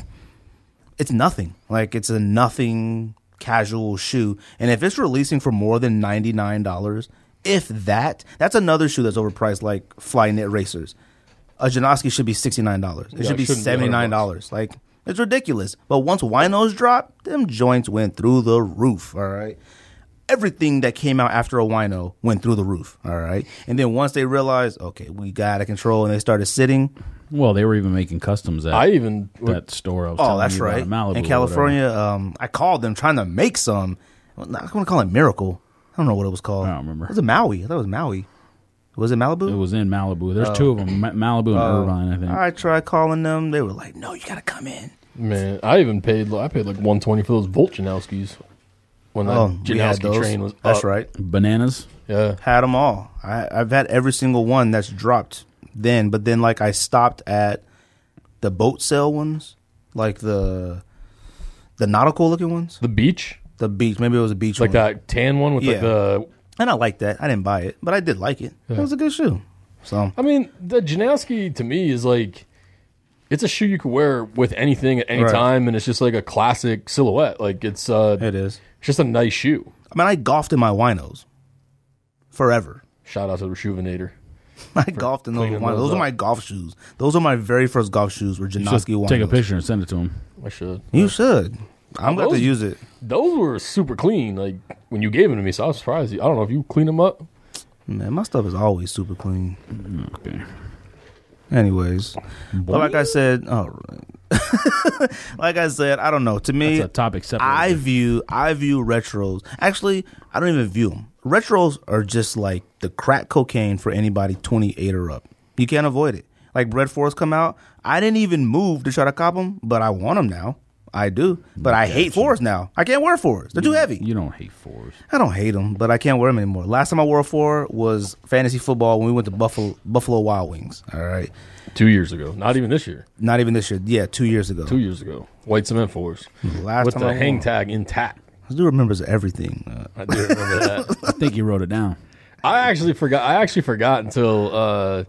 Speaker 3: nothing. Like it's a nothing casual shoe. And if it's releasing for more than $99, if that's another shoe that's overpriced, like Flyknit racers. A Janoski should be $69. It
Speaker 1: Yeah,
Speaker 3: should be
Speaker 1: it shouldn't be
Speaker 3: $79. Like it's ridiculous. But once winos drop, them joints went through the roof. All right. Everything that came out after a wino went through the roof. All right. And then once they realized, okay, we got out of control, and they started sitting.
Speaker 4: Well, they were even making customs at that store. I was
Speaker 3: Oh,
Speaker 4: telling
Speaker 3: that's
Speaker 4: you about
Speaker 3: right.
Speaker 4: in Malibu
Speaker 3: In
Speaker 4: or
Speaker 3: California, I called them trying to make some. I'm not going to call it Miracle. I don't know what it was called.
Speaker 4: I don't remember.
Speaker 3: Was it Maui? I thought it was Maui. Was it Malibu?
Speaker 4: whatever. It was in Malibu. There's two of them, Malibu and Irvine, I think.
Speaker 3: I tried calling them. They were like, "No, you got to come in."
Speaker 1: man, I paid like $120 for those Volt Janowskis when that
Speaker 3: We had
Speaker 1: Janowski
Speaker 3: those.
Speaker 1: train was
Speaker 3: That's
Speaker 1: up.
Speaker 3: right.
Speaker 4: Bananas.
Speaker 1: Yeah,
Speaker 3: Had them all. I've had every single one that's dropped then. But then, like, I stopped at the boat sale ones, like the nautical looking ones.
Speaker 1: the beach,
Speaker 3: The beach. Maybe it was a beach
Speaker 1: like
Speaker 3: one.
Speaker 1: that tan one with like
Speaker 3: Yeah.
Speaker 1: the.
Speaker 3: And I liked that. I didn't buy it, but I did like it. It was a good shoe. So
Speaker 1: I mean, the Janowski to me is like, it's a shoe you could wear with anything at any
Speaker 3: Right.
Speaker 1: time, and it's just like a classic silhouette. Like it's
Speaker 3: it is.
Speaker 1: just a nice shoe.
Speaker 3: I mean, I golfed in my winos forever.
Speaker 1: Shout out to the Rejuvenator.
Speaker 3: I golfed in those
Speaker 1: cleaning
Speaker 3: winos.
Speaker 1: those
Speaker 3: Those are
Speaker 1: up.
Speaker 3: my golf shoes. Those are my very first golf shoes. Were
Speaker 4: Just
Speaker 3: Janoski winos.
Speaker 4: take a picture and send it to him.
Speaker 1: I should.
Speaker 3: You should. I'm going to
Speaker 1: Those-
Speaker 3: use it.
Speaker 1: Those were super clean. Like when you gave them to me, so I was surprised. I don't know if you clean them up.
Speaker 3: Man, my stuff is always super clean.
Speaker 4: Okay.
Speaker 3: Anyways, but like I said, like I said, I don't know. To me,
Speaker 4: That's a topic separate.
Speaker 3: I view retros. Actually, I don't even view them. Retros are just like the crack cocaine for anybody 28 or up. You can't avoid it. Like Bread Force come out, I didn't even move to try to cop them, but I want them now. I do, but I hate fours now. I can't wear fours. They're too heavy.
Speaker 4: You don't hate fours.
Speaker 3: I don't hate them, but I can't wear them anymore. Last time I wore a four was fantasy football when we went to Buffalo Wild Wings. All right,
Speaker 1: 2 years ago, not even this year.
Speaker 3: not even this year. Yeah, 2 years ago.
Speaker 1: 2 years ago, white cement fours
Speaker 3: Last
Speaker 1: with
Speaker 3: time
Speaker 1: the
Speaker 3: I
Speaker 1: hang
Speaker 3: wore 'em.
Speaker 1: tag intact.
Speaker 3: I do remembers everything.
Speaker 1: I do remember that.
Speaker 4: I think you wrote it down.
Speaker 1: I actually forgot until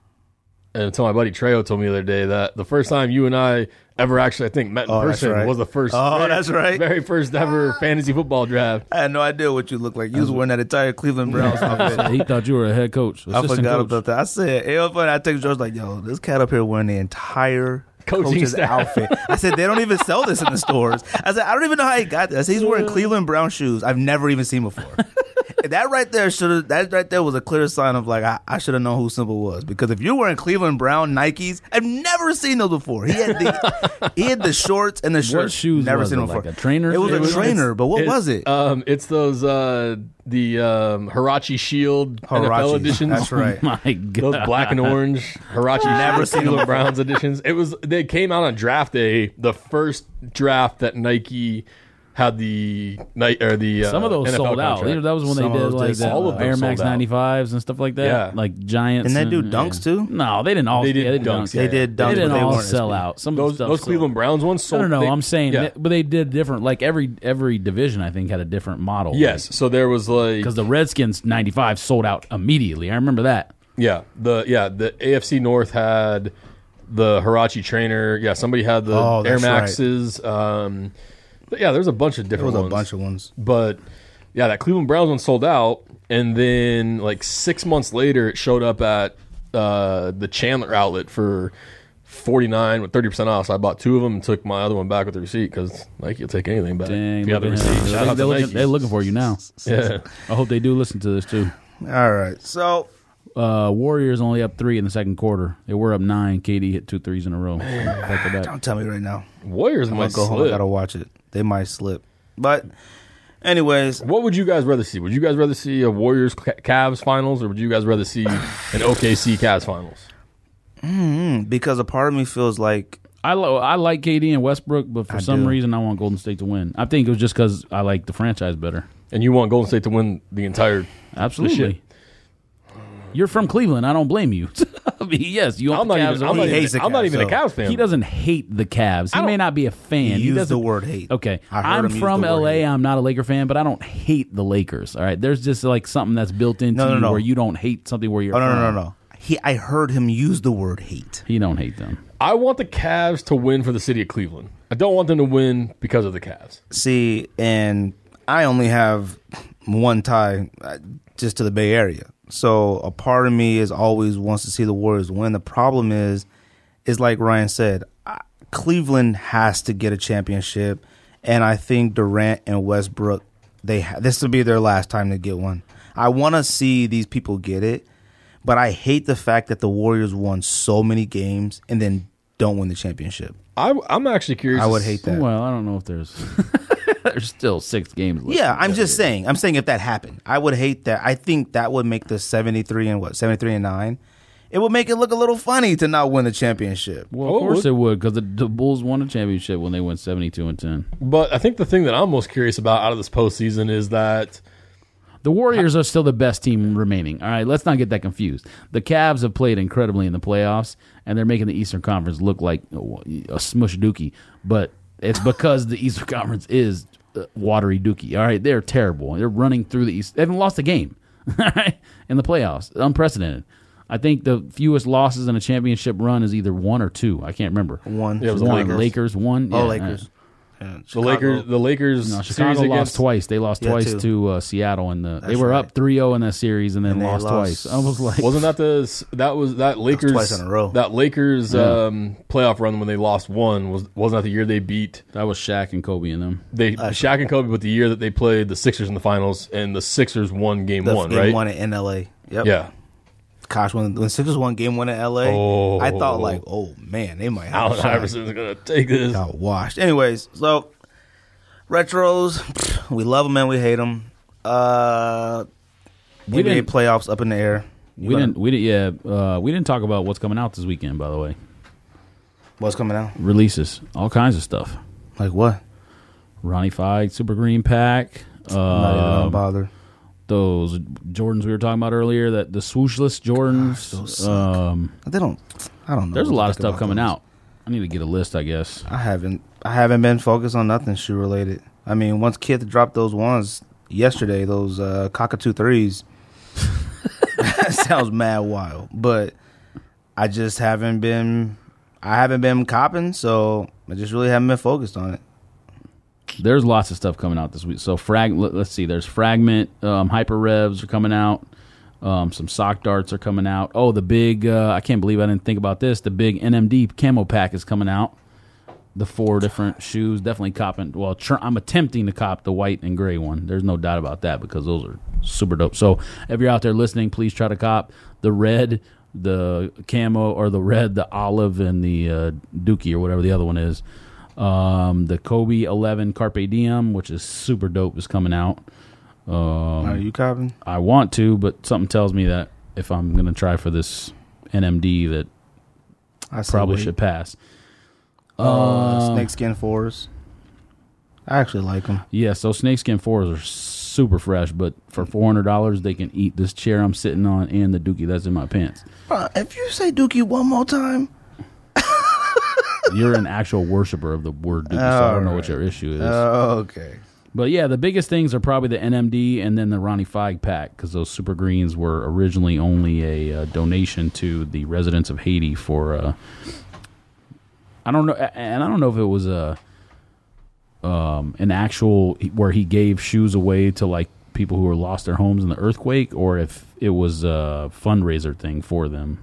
Speaker 1: my buddy Trejo told me the other day that the first time you and I ever actually, I think, met in
Speaker 3: that's
Speaker 1: person
Speaker 3: right.
Speaker 1: was the first.
Speaker 3: Oh, that's right.
Speaker 1: Very first ever fantasy football draft.
Speaker 3: I had no idea what you looked like. You was wearing that entire Cleveland Browns outfit.
Speaker 4: He thought you were a head coach.
Speaker 3: I
Speaker 4: assistant
Speaker 3: forgot
Speaker 4: coach.
Speaker 3: about that. I said, hey, I texted George like, yo, this cat up here wearing the entire
Speaker 1: Coaching
Speaker 3: coach's
Speaker 1: staff.
Speaker 3: outfit. I said, they don't even sell this in the stores. I said, I don't even know how he got this. I said, he's wearing Cleveland Brown shoes I've never even seen before. That right there was a clear sign of like, I should have known who Simple was. Because if you're wearing Cleveland Brown Nikes, I've never seen those before. He had the shorts and the shirt.
Speaker 4: What shoes
Speaker 3: Never
Speaker 4: was
Speaker 3: seen
Speaker 4: it?
Speaker 3: them before.
Speaker 4: Like a trainer?
Speaker 3: It was
Speaker 4: It
Speaker 3: a
Speaker 4: was-
Speaker 3: trainer, but what was it?
Speaker 1: It's those the Hirachi Shield NFL
Speaker 3: Hirachis.
Speaker 1: editions.
Speaker 3: That's right.
Speaker 4: My God.
Speaker 1: Those black and orange Hirachi
Speaker 3: Never
Speaker 1: Shield
Speaker 3: seen them
Speaker 1: Cleveland Browns editions. They came out on draft day, the first draft that Nike had the night or the
Speaker 4: Some of those
Speaker 1: NFL
Speaker 4: sold out.
Speaker 1: contract.
Speaker 4: That was when
Speaker 3: Some
Speaker 4: they
Speaker 3: of
Speaker 4: did
Speaker 3: those
Speaker 4: like
Speaker 3: did.
Speaker 4: that
Speaker 1: All of them
Speaker 4: Air Max
Speaker 1: sold out.
Speaker 4: 95s and stuff like that.
Speaker 1: Yeah.
Speaker 4: Like Giants.
Speaker 3: Didn't they do dunks too?
Speaker 4: No, they didn't all.
Speaker 1: They did
Speaker 4: yeah,
Speaker 1: dunks,
Speaker 3: They
Speaker 1: yeah.
Speaker 3: did dunks,
Speaker 4: They didn't
Speaker 3: but they
Speaker 4: all
Speaker 3: weren't as
Speaker 4: sell
Speaker 3: big.
Speaker 4: out. Some of the
Speaker 1: Those
Speaker 4: stuff
Speaker 1: those
Speaker 4: sold.
Speaker 1: Cleveland Browns ones
Speaker 4: I
Speaker 1: sold.
Speaker 4: don't know.
Speaker 1: they-
Speaker 4: I'm saying,
Speaker 1: yeah.
Speaker 4: but they did different. Like every division, I think, had a different model.
Speaker 1: Yes, so there was like
Speaker 4: because the Redskins 95 sold out immediately. I remember that.
Speaker 1: the AFC North had the Hirachi trainer. Yeah, somebody had the Air
Speaker 3: that's
Speaker 1: Maxes. But yeah, there's a bunch of
Speaker 3: There
Speaker 1: different
Speaker 3: was a
Speaker 1: ones.
Speaker 3: bunch of ones.
Speaker 1: But yeah, that Cleveland Browns one sold out, and then like 6 months later, it showed up at the Chandler outlet for $49 with 30% off. So I bought 2 of them and took my other one back with the receipt because Nike will take anything back.
Speaker 4: Dang,
Speaker 1: if you have the
Speaker 4: look at
Speaker 1: receipt.
Speaker 4: him.
Speaker 1: Shout out to Nike.
Speaker 4: They're looking for you now.
Speaker 1: Yeah.
Speaker 4: I hope they do listen to this too.
Speaker 3: All right. So,
Speaker 4: Warriors only up 3 in the second quarter. They were up 9. KD hit 2 threes in a row. Back to back.
Speaker 3: don't tell me right now.
Speaker 1: Warriors
Speaker 3: I'm
Speaker 1: might
Speaker 3: going to go home. I
Speaker 1: slip.
Speaker 3: got to watch it. They might slip. But, anyways,
Speaker 1: What would you guys rather see? Would you guys rather see a Warriors Cavs finals, or would you guys rather see an OKC Cavs finals?
Speaker 3: because a part of me feels like
Speaker 4: I like KD and Westbrook, but for some reason I want Golden State to win. I think it was just because I like the franchise better.
Speaker 1: And you want Golden State to win the entire
Speaker 4: Absolutely.
Speaker 1: shit.
Speaker 4: You're from Cleveland. I don't blame you. I mean, yes, you want the Cavs.
Speaker 1: I'm not even a Cavs fan.
Speaker 4: He doesn't hate the Cavs. He may not be a fan.
Speaker 3: he
Speaker 4: He
Speaker 3: used
Speaker 4: doesn't
Speaker 3: the word hate.
Speaker 4: Okay,
Speaker 3: I heard
Speaker 4: I'm
Speaker 3: him use
Speaker 4: from
Speaker 3: the word
Speaker 4: LA.
Speaker 3: hate.
Speaker 4: I'm not a Laker fan, but I don't hate the Lakers. All right, there's just like something that's built into you
Speaker 3: No.
Speaker 4: where you don't hate something where you're.
Speaker 3: Oh,
Speaker 4: from.
Speaker 3: no. I heard him use the word hate.
Speaker 4: He don't hate them.
Speaker 1: I want the Cavs to win for the city of Cleveland. I don't want them to win because of the Cavs.
Speaker 3: See, and I only have one tie just to the Bay Area. So a part of me is always wants to see the Warriors win. The problem is like Ryan said, Cleveland has to get a championship, and I think Durant and Westbrook, this will be their last time to get one. I want to see these people get it, but I hate the fact that the Warriors won so many games and then don't win the championship.
Speaker 1: I'm actually curious.
Speaker 3: I would hate that.
Speaker 4: Well, I don't know if there's there's still 6 games left.
Speaker 3: Yeah, I'm just saying. I'm saying if that happened, I would hate that. I think that would make the 73 and 9. It would make it look a little funny to not win the championship.
Speaker 4: Well, of course it would, because the Bulls won a championship when they went 72-10.
Speaker 1: But I think the thing that I'm most curious about out of this postseason is that
Speaker 4: The Warriors are still the best team remaining. All right, let's not get that confused. The Cavs have played incredibly in the playoffs, and they're making the Eastern Conference look like a smush dookie. But it's because the Eastern Conference is watery dookie. All right, they're terrible. They're running through the East. They haven't lost a game all right, in the playoffs. Unprecedented. I think the fewest losses in a championship run is either 1 or 2. I can't remember.
Speaker 3: One.
Speaker 1: Yeah, it was the
Speaker 4: One.
Speaker 1: Lakers.
Speaker 4: Lakers 1.
Speaker 3: Oh,
Speaker 4: Yeah,
Speaker 3: Lakers. Yeah,
Speaker 1: the Lakers
Speaker 4: No,
Speaker 1: series
Speaker 4: Chicago lost
Speaker 1: against
Speaker 4: twice. They lost
Speaker 3: Yeah,
Speaker 4: twice
Speaker 3: too.
Speaker 4: to Seattle, and they
Speaker 3: That's
Speaker 4: were
Speaker 3: right.
Speaker 4: up 3-0 in that series, and then
Speaker 3: And they
Speaker 4: lost
Speaker 3: lost-
Speaker 4: twice. I was like,
Speaker 1: wasn't that Lakers
Speaker 3: twice in a row.
Speaker 1: That Lakers playoff run when they lost one wasn't that the year they beat
Speaker 4: that was Shaq and Kobe and them.
Speaker 1: Shaq and Kobe, but the year that they played the Sixers in the finals and the Sixers won game
Speaker 3: the
Speaker 1: one,
Speaker 3: game
Speaker 1: right?
Speaker 3: one in LA. Yep.
Speaker 1: Yeah.
Speaker 3: Gosh, when Sixers won game 1 in LA, I thought like, oh man, they might have
Speaker 1: Allen
Speaker 3: a shot.
Speaker 1: Iverson's gonna take this.
Speaker 3: Got washed. Anyways, so retros, we love them and we hate them.
Speaker 4: We
Speaker 3: NBA
Speaker 4: didn't-
Speaker 3: playoffs up in the air.
Speaker 4: We didn't talk about what's coming out this weekend. By the way,
Speaker 3: What's coming out?
Speaker 4: releases, all kinds of stuff.
Speaker 3: Like what?
Speaker 4: Ronnie Fieg, Super Green Pack,
Speaker 3: I'm not even gonna bother.
Speaker 4: those Jordans we were talking about earlier, that the swooshless Jordans.
Speaker 3: those suck. They don't. I don't know.
Speaker 4: There's a
Speaker 3: what
Speaker 4: lot
Speaker 3: to
Speaker 4: of
Speaker 3: think
Speaker 4: stuff
Speaker 3: about
Speaker 4: coming
Speaker 3: those.
Speaker 4: out. I need to get a list, I guess.
Speaker 3: I haven't been focused on nothing shoe related. I mean, once Kith dropped those ones yesterday, those cockatoo threes. That sounds mad wild, but I just haven't been. I haven't been copping, so I just really haven't been focused on it.
Speaker 4: There's lots of stuff coming out this week. So let's see. There's Fragment, Hyper Revs are coming out. Some sock darts are coming out. Oh, the big! I can't believe I didn't think about this. The big NMD camo pack is coming out. The 4 different shoes, definitely copping. Well, I'm attempting to cop the white and gray one. There's no doubt about that because those are super dope. So if you're out there listening, please try to cop the red, the camo, or the red, the olive, and the Dookie or whatever the other one is. The Kobe 11 Carpe Diem, which is super dope, is coming out.
Speaker 3: Are you copping?
Speaker 4: I want to, but something tells me that if I'm going to try for this NMD, that
Speaker 3: I say
Speaker 4: probably
Speaker 3: wait.
Speaker 4: should pass.
Speaker 3: Snakeskin 4s. I actually like them.
Speaker 4: Yeah, so Snakeskin 4s are super fresh, but for $400, they can eat this chair I'm sitting on and the Dookie that's in my pants.
Speaker 3: If you say Dookie one more time,
Speaker 4: You're an actual worshiper of the word Dookie, so I don't know what your issue is.
Speaker 3: okay.
Speaker 4: But yeah, the biggest things are probably the NMD and then the Ronnie Fieg pack, because those Super Greens were originally only a donation to the residents of Haiti for I don't know, and I don't know if it was an actual where he gave shoes away to like people who were lost their homes in the earthquake, or if it was a fundraiser thing for them.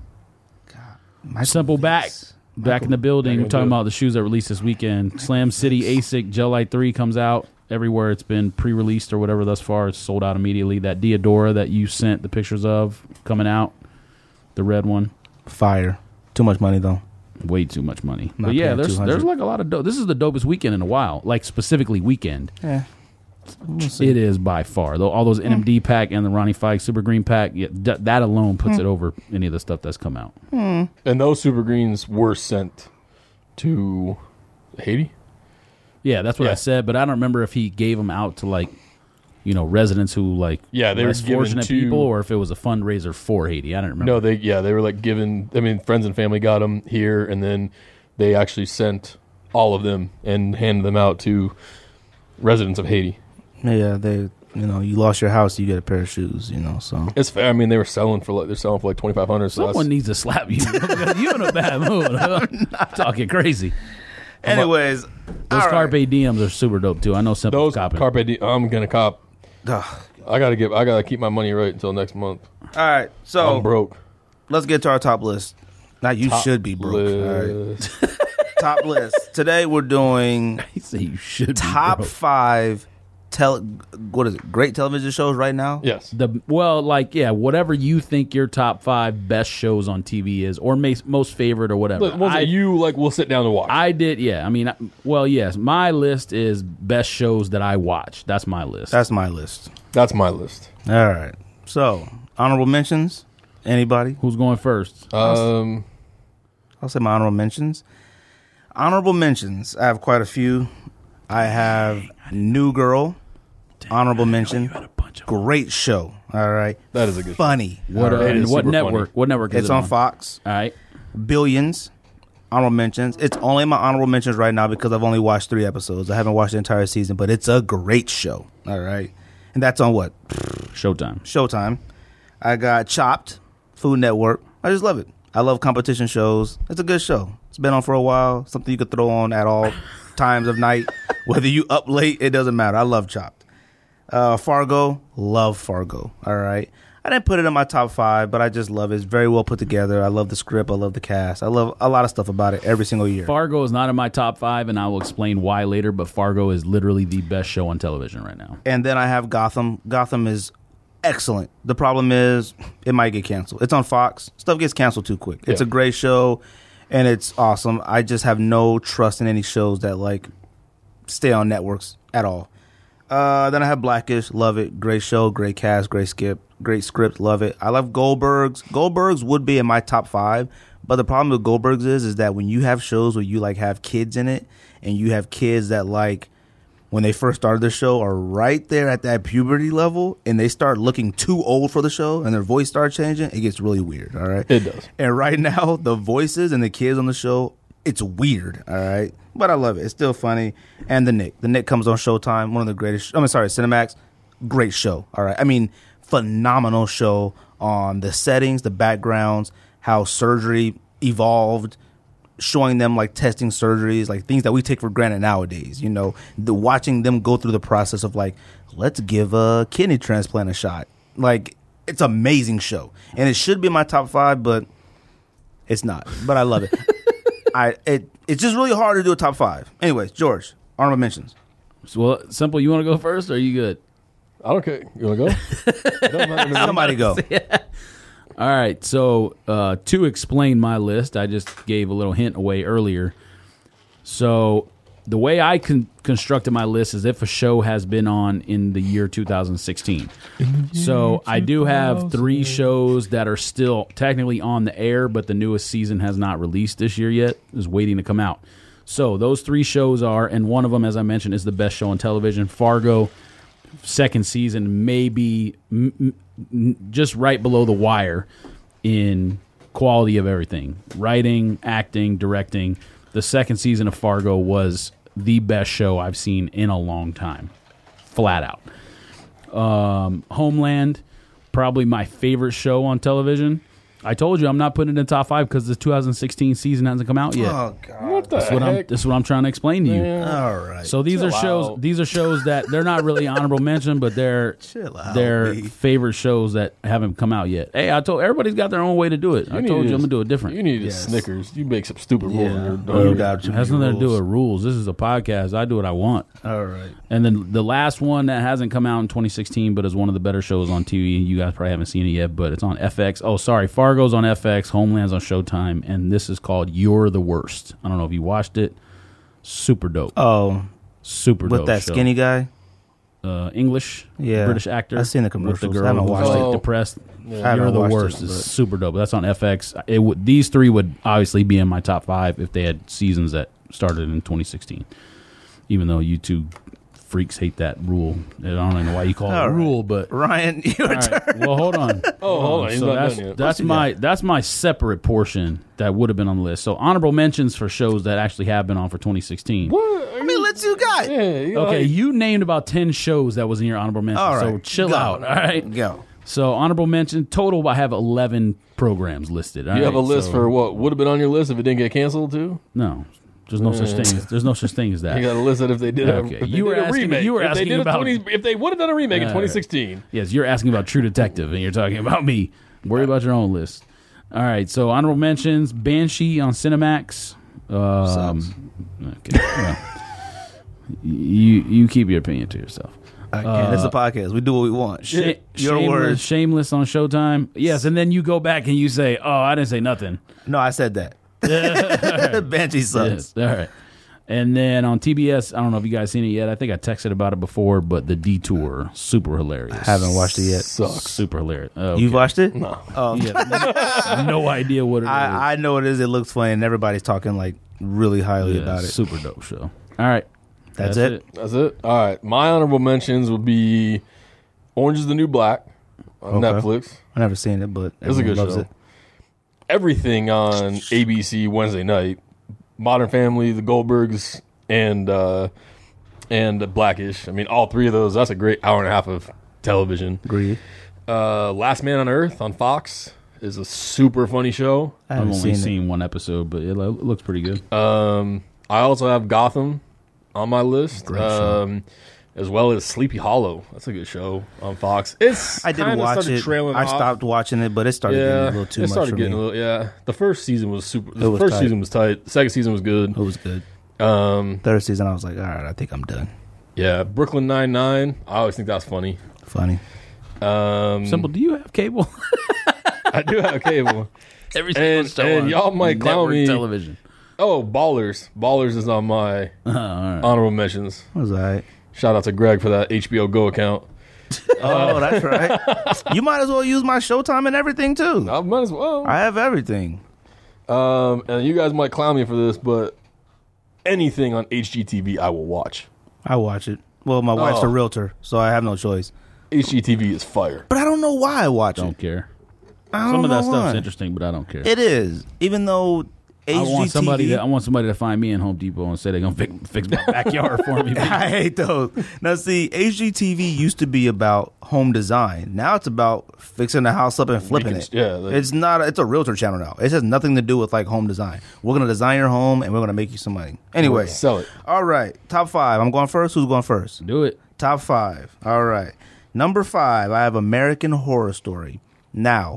Speaker 4: Simple back in the building. We're talking about the shoes that released this weekend. Slam City ASIC Gel Light 3 comes out everywhere. It's been pre-released or whatever thus far. It's sold out immediately. That Diodora that you sent the pictures of coming out, the red one.
Speaker 3: Fire. Too much money though.
Speaker 4: Way too much money.
Speaker 3: Not
Speaker 4: But yeah,
Speaker 3: paying
Speaker 4: there's
Speaker 3: $200.
Speaker 4: like a lot of dope. This is the dopest weekend in a while. Like specifically weekend.
Speaker 3: Yeah. We'll see.
Speaker 4: It is by far. All those NMD pack and the Ronnie Fike Super Green pack, yeah, that alone puts it over any of the stuff that's come out.
Speaker 1: And those Super Greens were sent to Haiti?
Speaker 4: Yeah, that's what I said, but I don't remember if he gave them out to like, residents who like
Speaker 1: Yeah, they were
Speaker 4: less
Speaker 1: given
Speaker 4: fortunate
Speaker 1: to-
Speaker 4: people, or if it was a fundraiser for Haiti. I don't remember.
Speaker 1: No, they were like given. I mean, friends and family got them here, and then they actually sent all of them and handed them out to residents of Haiti.
Speaker 3: Yeah, they. You lost your house, you get a pair of shoes. So
Speaker 1: It's fair. I mean, they're selling for like $2,500. So
Speaker 4: Someone needs to slap you. You're in a bad mood. I'm talking crazy.
Speaker 3: anyways,
Speaker 4: Those Carpe Diems are super dope too. I know Simple's
Speaker 1: those
Speaker 4: copping.
Speaker 1: Carpe Diem. I'm gonna cop.
Speaker 3: ugh.
Speaker 1: I gotta keep my money right until next month.
Speaker 3: All right, so
Speaker 1: I'm broke.
Speaker 3: let's get to our top list. Now you should be broke. All right.
Speaker 1: List.
Speaker 3: Top list. Today we're doing
Speaker 4: He said you should be
Speaker 3: top
Speaker 4: broke.
Speaker 3: 5 great television shows right now.
Speaker 1: Yes.
Speaker 4: Whatever you think your top 5 best shows on TV is, or most favorite, or whatever.
Speaker 1: Look, ones that you like, we'll sit down and watch.
Speaker 4: I did, yeah. I mean, yes. My list is best shows that I watch. That's my list.
Speaker 3: That's my list.
Speaker 1: That's my list.
Speaker 3: All right. So, honorable mentions. Anybody?
Speaker 4: Who's going first?
Speaker 3: I'll say my honorable mentions. Honorable mentions. I have quite a few. I have New Girl. Honorable mention.
Speaker 4: had a bunch of
Speaker 3: Great show. All right.
Speaker 1: That is a good.
Speaker 3: Funny.
Speaker 4: What,
Speaker 3: All right.
Speaker 1: It is
Speaker 4: what
Speaker 1: super
Speaker 4: network?
Speaker 1: funny.
Speaker 4: What network is
Speaker 3: It's
Speaker 4: it
Speaker 3: on Fox.
Speaker 4: All right.
Speaker 3: Billions. Honorable mentions. It's only my honorable mentions right now because I've only watched 3 episodes. I haven't watched the entire season, but it's a great show. All right. And that's on what?
Speaker 4: Showtime.
Speaker 3: Showtime. I got Chopped, Food Network. I just love it. I love competition shows. It's a good show. It's been on for a while. Something you could throw on at all times of night. Whether you up late, it doesn't matter. I love Chopped. Fargo. Love Fargo. All right. I didn't put it in my top 5, but I just love it. It's very well put together. I love the script. I love the cast. I love a lot of stuff about it every single year.
Speaker 4: Fargo is not in my top 5, and I will explain why later, but Fargo is literally the best show on television right now.
Speaker 3: And then I have Gotham. Gotham is excellent. The problem is it might get canceled. It's on Fox. Stuff gets canceled too quick. It's
Speaker 1: Yeah.
Speaker 3: a great show, and it's awesome. I just have no trust in any shows that like stay on networks at all. Then I have Blackish. Love it. Great show. Great cast. Great script. Love it. I love Goldbergs. Goldbergs would be in my top 5, but the problem with Goldbergs is that when you have shows where you like have kids in it, and you have kids that like when they first started the show are right there at that puberty level, and they start looking too old for the show, and their voice starts changing, it gets really weird. All right,
Speaker 1: It does.
Speaker 3: And right now, the voices and the kids on the show, it's weird. All right, but I love it. It's still funny. And The Nick comes on Showtime. One of the greatest. Cinemax. Great show. All right, I mean, phenomenal show on the settings, the backgrounds, how surgery evolved. Showing them like testing surgeries, like things that we take for granted nowadays. Watching them go through the process of like, let's give a kidney transplant a shot. Like, it's an amazing show, and it should be in my top 5, but it's not. But I love it. It's just really hard to do a top 5. Anyways, George, honorable mentions.
Speaker 4: Well, Simple, you want to go first, or are you good?
Speaker 1: I don't care. You want to go? It doesn't matter to me.
Speaker 3: Somebody go.
Speaker 4: All right, so to explain my list, I just gave a little hint away earlier. So the way I constructed my list is if a show has been on in the year 2016. So I do have 3 shows that are still technically on the air, but the newest season has not released this year yet. Is waiting to come out. So those 3 shows are, and one of them, as I mentioned, is the best show on television, Fargo. Second season, maybe just right below The Wire in quality of everything. Writing, acting, directing. The second season of Fargo was the best show I've seen in a long time. Flat out. Homeland, probably my favorite show on television. I told you I'm not putting it in top 5 because the 2016 season hasn't come out yet.
Speaker 3: Oh God.
Speaker 1: What the heck?
Speaker 4: This is what I'm trying to explain to you.
Speaker 3: All right.
Speaker 4: So these
Speaker 1: Chill
Speaker 4: are shows.
Speaker 1: out.
Speaker 4: These are shows that they're not really honorable mention, but they're
Speaker 3: Chill out,
Speaker 4: they're
Speaker 3: B.
Speaker 4: favorite shows that haven't come out yet. Hey, I told everybody's got their own way to do it. I told you I'm gonna do it different.
Speaker 1: You need a
Speaker 3: Yes.
Speaker 1: Snickers. You make some stupid rules.
Speaker 3: Yeah.
Speaker 1: Don't you?
Speaker 3: Got
Speaker 4: It has nothing to do with rules. This is a podcast. I do what I want.
Speaker 3: All right.
Speaker 4: And then the last one that hasn't come out in 2016, but is one of the better shows on TV. You guys probably haven't seen it yet, but it's on FX. Oh, sorry, Fargo's on FX, Homeland's on Showtime, and this is called You're the Worst. I don't know if you watched it. Super dope.
Speaker 3: Oh,
Speaker 4: Super
Speaker 3: with
Speaker 4: dope.
Speaker 3: that
Speaker 4: show.
Speaker 3: skinny guy.
Speaker 4: English,
Speaker 3: Yeah.
Speaker 4: British actor.
Speaker 3: I've seen the
Speaker 4: with
Speaker 3: commercials.
Speaker 4: the girl
Speaker 3: I haven't
Speaker 4: who's
Speaker 3: watched
Speaker 4: like
Speaker 1: it.
Speaker 4: depressed.
Speaker 3: I haven't
Speaker 4: You're the
Speaker 3: watched
Speaker 4: Worst
Speaker 3: it,
Speaker 4: is
Speaker 3: but-
Speaker 4: super dope. That's on FX. These three would obviously be in my top 5 if they had seasons that started in 2016. Even though YouTube freaks hate that rule. I don't even know why you call it
Speaker 3: All
Speaker 4: a
Speaker 3: right.
Speaker 4: rule, but
Speaker 3: Ryan, your
Speaker 4: all
Speaker 3: turn.
Speaker 4: right. Well, hold on.
Speaker 1: Oh, hold on. He's
Speaker 4: So
Speaker 1: not
Speaker 4: that's
Speaker 1: done yet.
Speaker 4: that's my separate portion that would have been on the list. So honorable mentions for shows that actually have been on for 2016.
Speaker 1: What?
Speaker 3: I mean, let's you got.
Speaker 1: Yeah, you
Speaker 4: Okay,
Speaker 1: like-
Speaker 4: you named about 10 shows that was in your honorable mentions.
Speaker 3: All right.
Speaker 4: So chill
Speaker 3: Go.
Speaker 4: out. All right.
Speaker 3: Go.
Speaker 4: So honorable mention total. I have 11 programs listed. all
Speaker 1: You have a
Speaker 4: right?
Speaker 1: list
Speaker 4: So-
Speaker 1: for what would have been on your list if it didn't get canceled too?
Speaker 4: No. There's no such thing. There's no such thing as that.
Speaker 1: You got a list that if they did
Speaker 4: Okay.
Speaker 1: if they
Speaker 4: You were
Speaker 1: did a
Speaker 4: asking-
Speaker 1: remake,
Speaker 4: you were
Speaker 1: if they
Speaker 4: asking
Speaker 1: did a
Speaker 4: about-
Speaker 1: if they would have done a remake in
Speaker 4: All right.
Speaker 1: 2016.
Speaker 4: Yes, you're asking about True Detective, and you're talking about me. Worry about your own list. All right, so honorable mentions: Banshee on Cinemax.
Speaker 3: Sucks.
Speaker 4: Okay, well, you keep your opinion to yourself.
Speaker 3: Again, it's a podcast. We do what we want. Your
Speaker 4: Shameless,
Speaker 3: words.
Speaker 4: Shameless on Showtime. Yes, and then you go back and you say, "Oh, I didn't say nothing."
Speaker 3: No, I said that. Banshee sucks.
Speaker 4: Yes, all right. And then on TBS, I don't know if you guys seen it yet. I think I texted about it before, but The Detour, super hilarious.
Speaker 3: I haven't watched it yet.
Speaker 1: Sucks.
Speaker 4: Super hilarious. Okay.
Speaker 3: You watched it?
Speaker 1: No.
Speaker 3: Oh,
Speaker 4: You have no idea what it is.
Speaker 3: I know it is. It looks funny, and everybody's talking like really highly
Speaker 4: Yeah,
Speaker 3: about it.
Speaker 4: super dope show. All right.
Speaker 3: That's it.
Speaker 1: That's it. All right. My honorable mentions would be Orange is the New Black on
Speaker 3: Okay.
Speaker 1: Netflix.
Speaker 3: I've never seen it, but
Speaker 1: It's a
Speaker 3: everyone
Speaker 1: good
Speaker 3: loves
Speaker 1: show.
Speaker 3: it.
Speaker 1: Everything on ABC Wednesday night. Modern Family, The Goldbergs, and Blackish. I mean, all three of those. That's a great hour and a half of television.
Speaker 3: Agreed.
Speaker 1: Last Man on Earth on Fox is a super funny show.
Speaker 3: I
Speaker 4: I've
Speaker 3: haven't
Speaker 4: only
Speaker 3: seen
Speaker 4: seen one episode, but it looks pretty good.
Speaker 1: I also have Gotham on my list.
Speaker 3: Great show.
Speaker 1: As well as Sleepy Hollow. That's a good show on Fox. It's
Speaker 3: I did
Speaker 1: kinda
Speaker 3: watch
Speaker 1: started
Speaker 3: it.
Speaker 1: trailing
Speaker 3: I
Speaker 1: off.
Speaker 3: stopped watching it, but it started getting a little too
Speaker 1: it
Speaker 3: much
Speaker 1: started
Speaker 3: for
Speaker 1: getting
Speaker 3: me.
Speaker 1: a little. Yeah, the first season was super. The
Speaker 3: was
Speaker 1: first
Speaker 3: tight.
Speaker 1: season was tight. The second season was good.
Speaker 3: It was good.
Speaker 1: Um,
Speaker 3: Third season, I was like, all right, I think I'm done.
Speaker 1: yeah, Brooklyn 99. I always think that's funny.
Speaker 3: Funny.
Speaker 4: Simple. Do you have cable?
Speaker 1: I do have cable.
Speaker 4: Every
Speaker 1: And-
Speaker 4: single show
Speaker 1: and
Speaker 4: on
Speaker 1: y'all might clown
Speaker 4: network
Speaker 1: me.
Speaker 4: television.
Speaker 1: Oh, Ballers. Ballers is on my
Speaker 4: All right.
Speaker 1: honorable mentions.
Speaker 3: It was all right.
Speaker 1: Shout out to Greg for that HBO Go account.
Speaker 3: Oh, that's right. You might as well use my Showtime and everything too.
Speaker 1: I might as well.
Speaker 3: I have everything.
Speaker 1: And you guys might clown me for this, but anything on HGTV, I will watch.
Speaker 3: I watch it. Well, my wife's a
Speaker 1: Oh.
Speaker 3: realtor, so I have no choice.
Speaker 1: HGTV is fire.
Speaker 3: But I don't know why I watch
Speaker 4: Don't
Speaker 3: it.
Speaker 4: care.
Speaker 3: I don't
Speaker 4: Some of
Speaker 3: know
Speaker 4: that stuff's
Speaker 3: why.
Speaker 4: interesting, but I don't care.
Speaker 3: It is, even though
Speaker 4: I want somebody
Speaker 3: HGTV.
Speaker 4: to find me in Home Depot and say they're gonna fix my backyard for me.
Speaker 3: I hate those. Now, see, HGTV used to be about home design. Now it's about fixing the house up and flipping it.
Speaker 1: Yeah, like-
Speaker 3: It's not. It's a realtor channel now. It has nothing to do with like home design. We're gonna design your home and we're gonna make you some money. Anyway,
Speaker 1: Sell it.
Speaker 3: all right. Top 5. I'm going first. Who's going first?
Speaker 4: Do it.
Speaker 3: Top 5. All right. Number 5, I have American Horror Story. Now,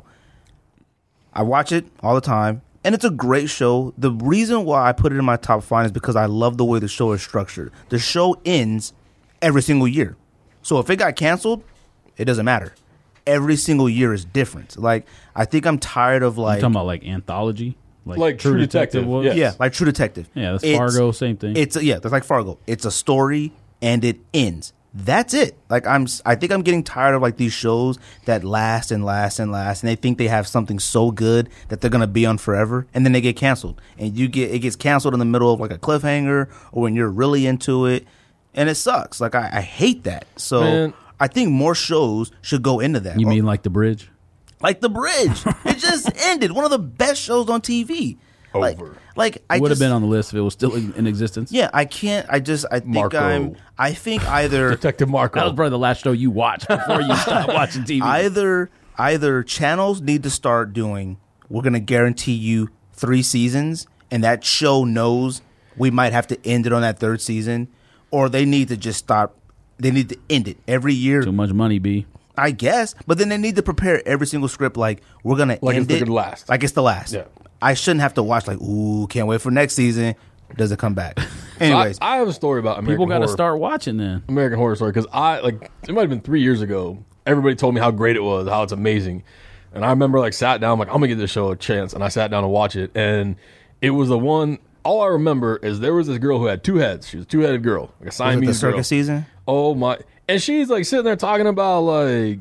Speaker 3: I watch it all the time, and it's a great show. The reason why I put it in my top 5 is because I love the way the show is structured. The show ends every single year. So if it got canceled, it doesn't matter. Every single year is different. Like, I think I'm tired of
Speaker 4: You
Speaker 3: like...
Speaker 4: talking about like anthology,
Speaker 1: Like True Detective,
Speaker 4: was?
Speaker 1: yes.
Speaker 3: Yeah, like True Detective.
Speaker 4: Yeah, that's
Speaker 3: It's-
Speaker 4: Fargo, same thing.
Speaker 3: It's that's like Fargo. It's a story and it ends. That's it. Like I think I'm getting tired of like these shows that last and last and last, and they think they have something so good that they're gonna be on forever, and then they get canceled, and it gets canceled in the middle of like a cliffhanger or when you're really into it, and it sucks. Like I hate that. So
Speaker 1: Man.
Speaker 3: I think more shows should go into that.
Speaker 4: You mean like The Bridge?
Speaker 3: like The Bridge? It just ended. One of the best shows on TV.
Speaker 1: Over.
Speaker 3: Like I
Speaker 4: Would have
Speaker 3: just-
Speaker 4: been on the list if it was still in existence.
Speaker 3: Yeah, I can't. I think
Speaker 1: Marco.
Speaker 3: I think either
Speaker 1: Detective Marco.
Speaker 4: That was probably the last show you watched before you stopped watching TV.
Speaker 3: either channels need to start doing we're going to guarantee you 3 seasons, and that show knows we might have to end it on that 3rd season, or they need to just stop. They need to end it every year.
Speaker 4: Too much money, B.
Speaker 3: I guess, but then they need to prepare every single script like we're gonna end it
Speaker 1: last.
Speaker 3: like it's the last.
Speaker 1: Yeah.
Speaker 3: I shouldn't have to watch like, ooh, can't wait for next season. Does it come back? Anyways,
Speaker 1: So I have a story about American
Speaker 4: People got to
Speaker 1: Horror.
Speaker 4: start watching then.
Speaker 1: American Horror Story, because it might have been 3 years ago. Everybody told me how great it was, how it's amazing, and I remember sat down, I'm like, I'm gonna give this show a chance, and I sat down to watch it, and it was the one. All I remember is there was this girl who had 2 heads. She was a 2-headed girl, like a
Speaker 3: was it the
Speaker 1: Siamese girl.
Speaker 3: circus season?
Speaker 1: Oh my! And she's sitting there talking about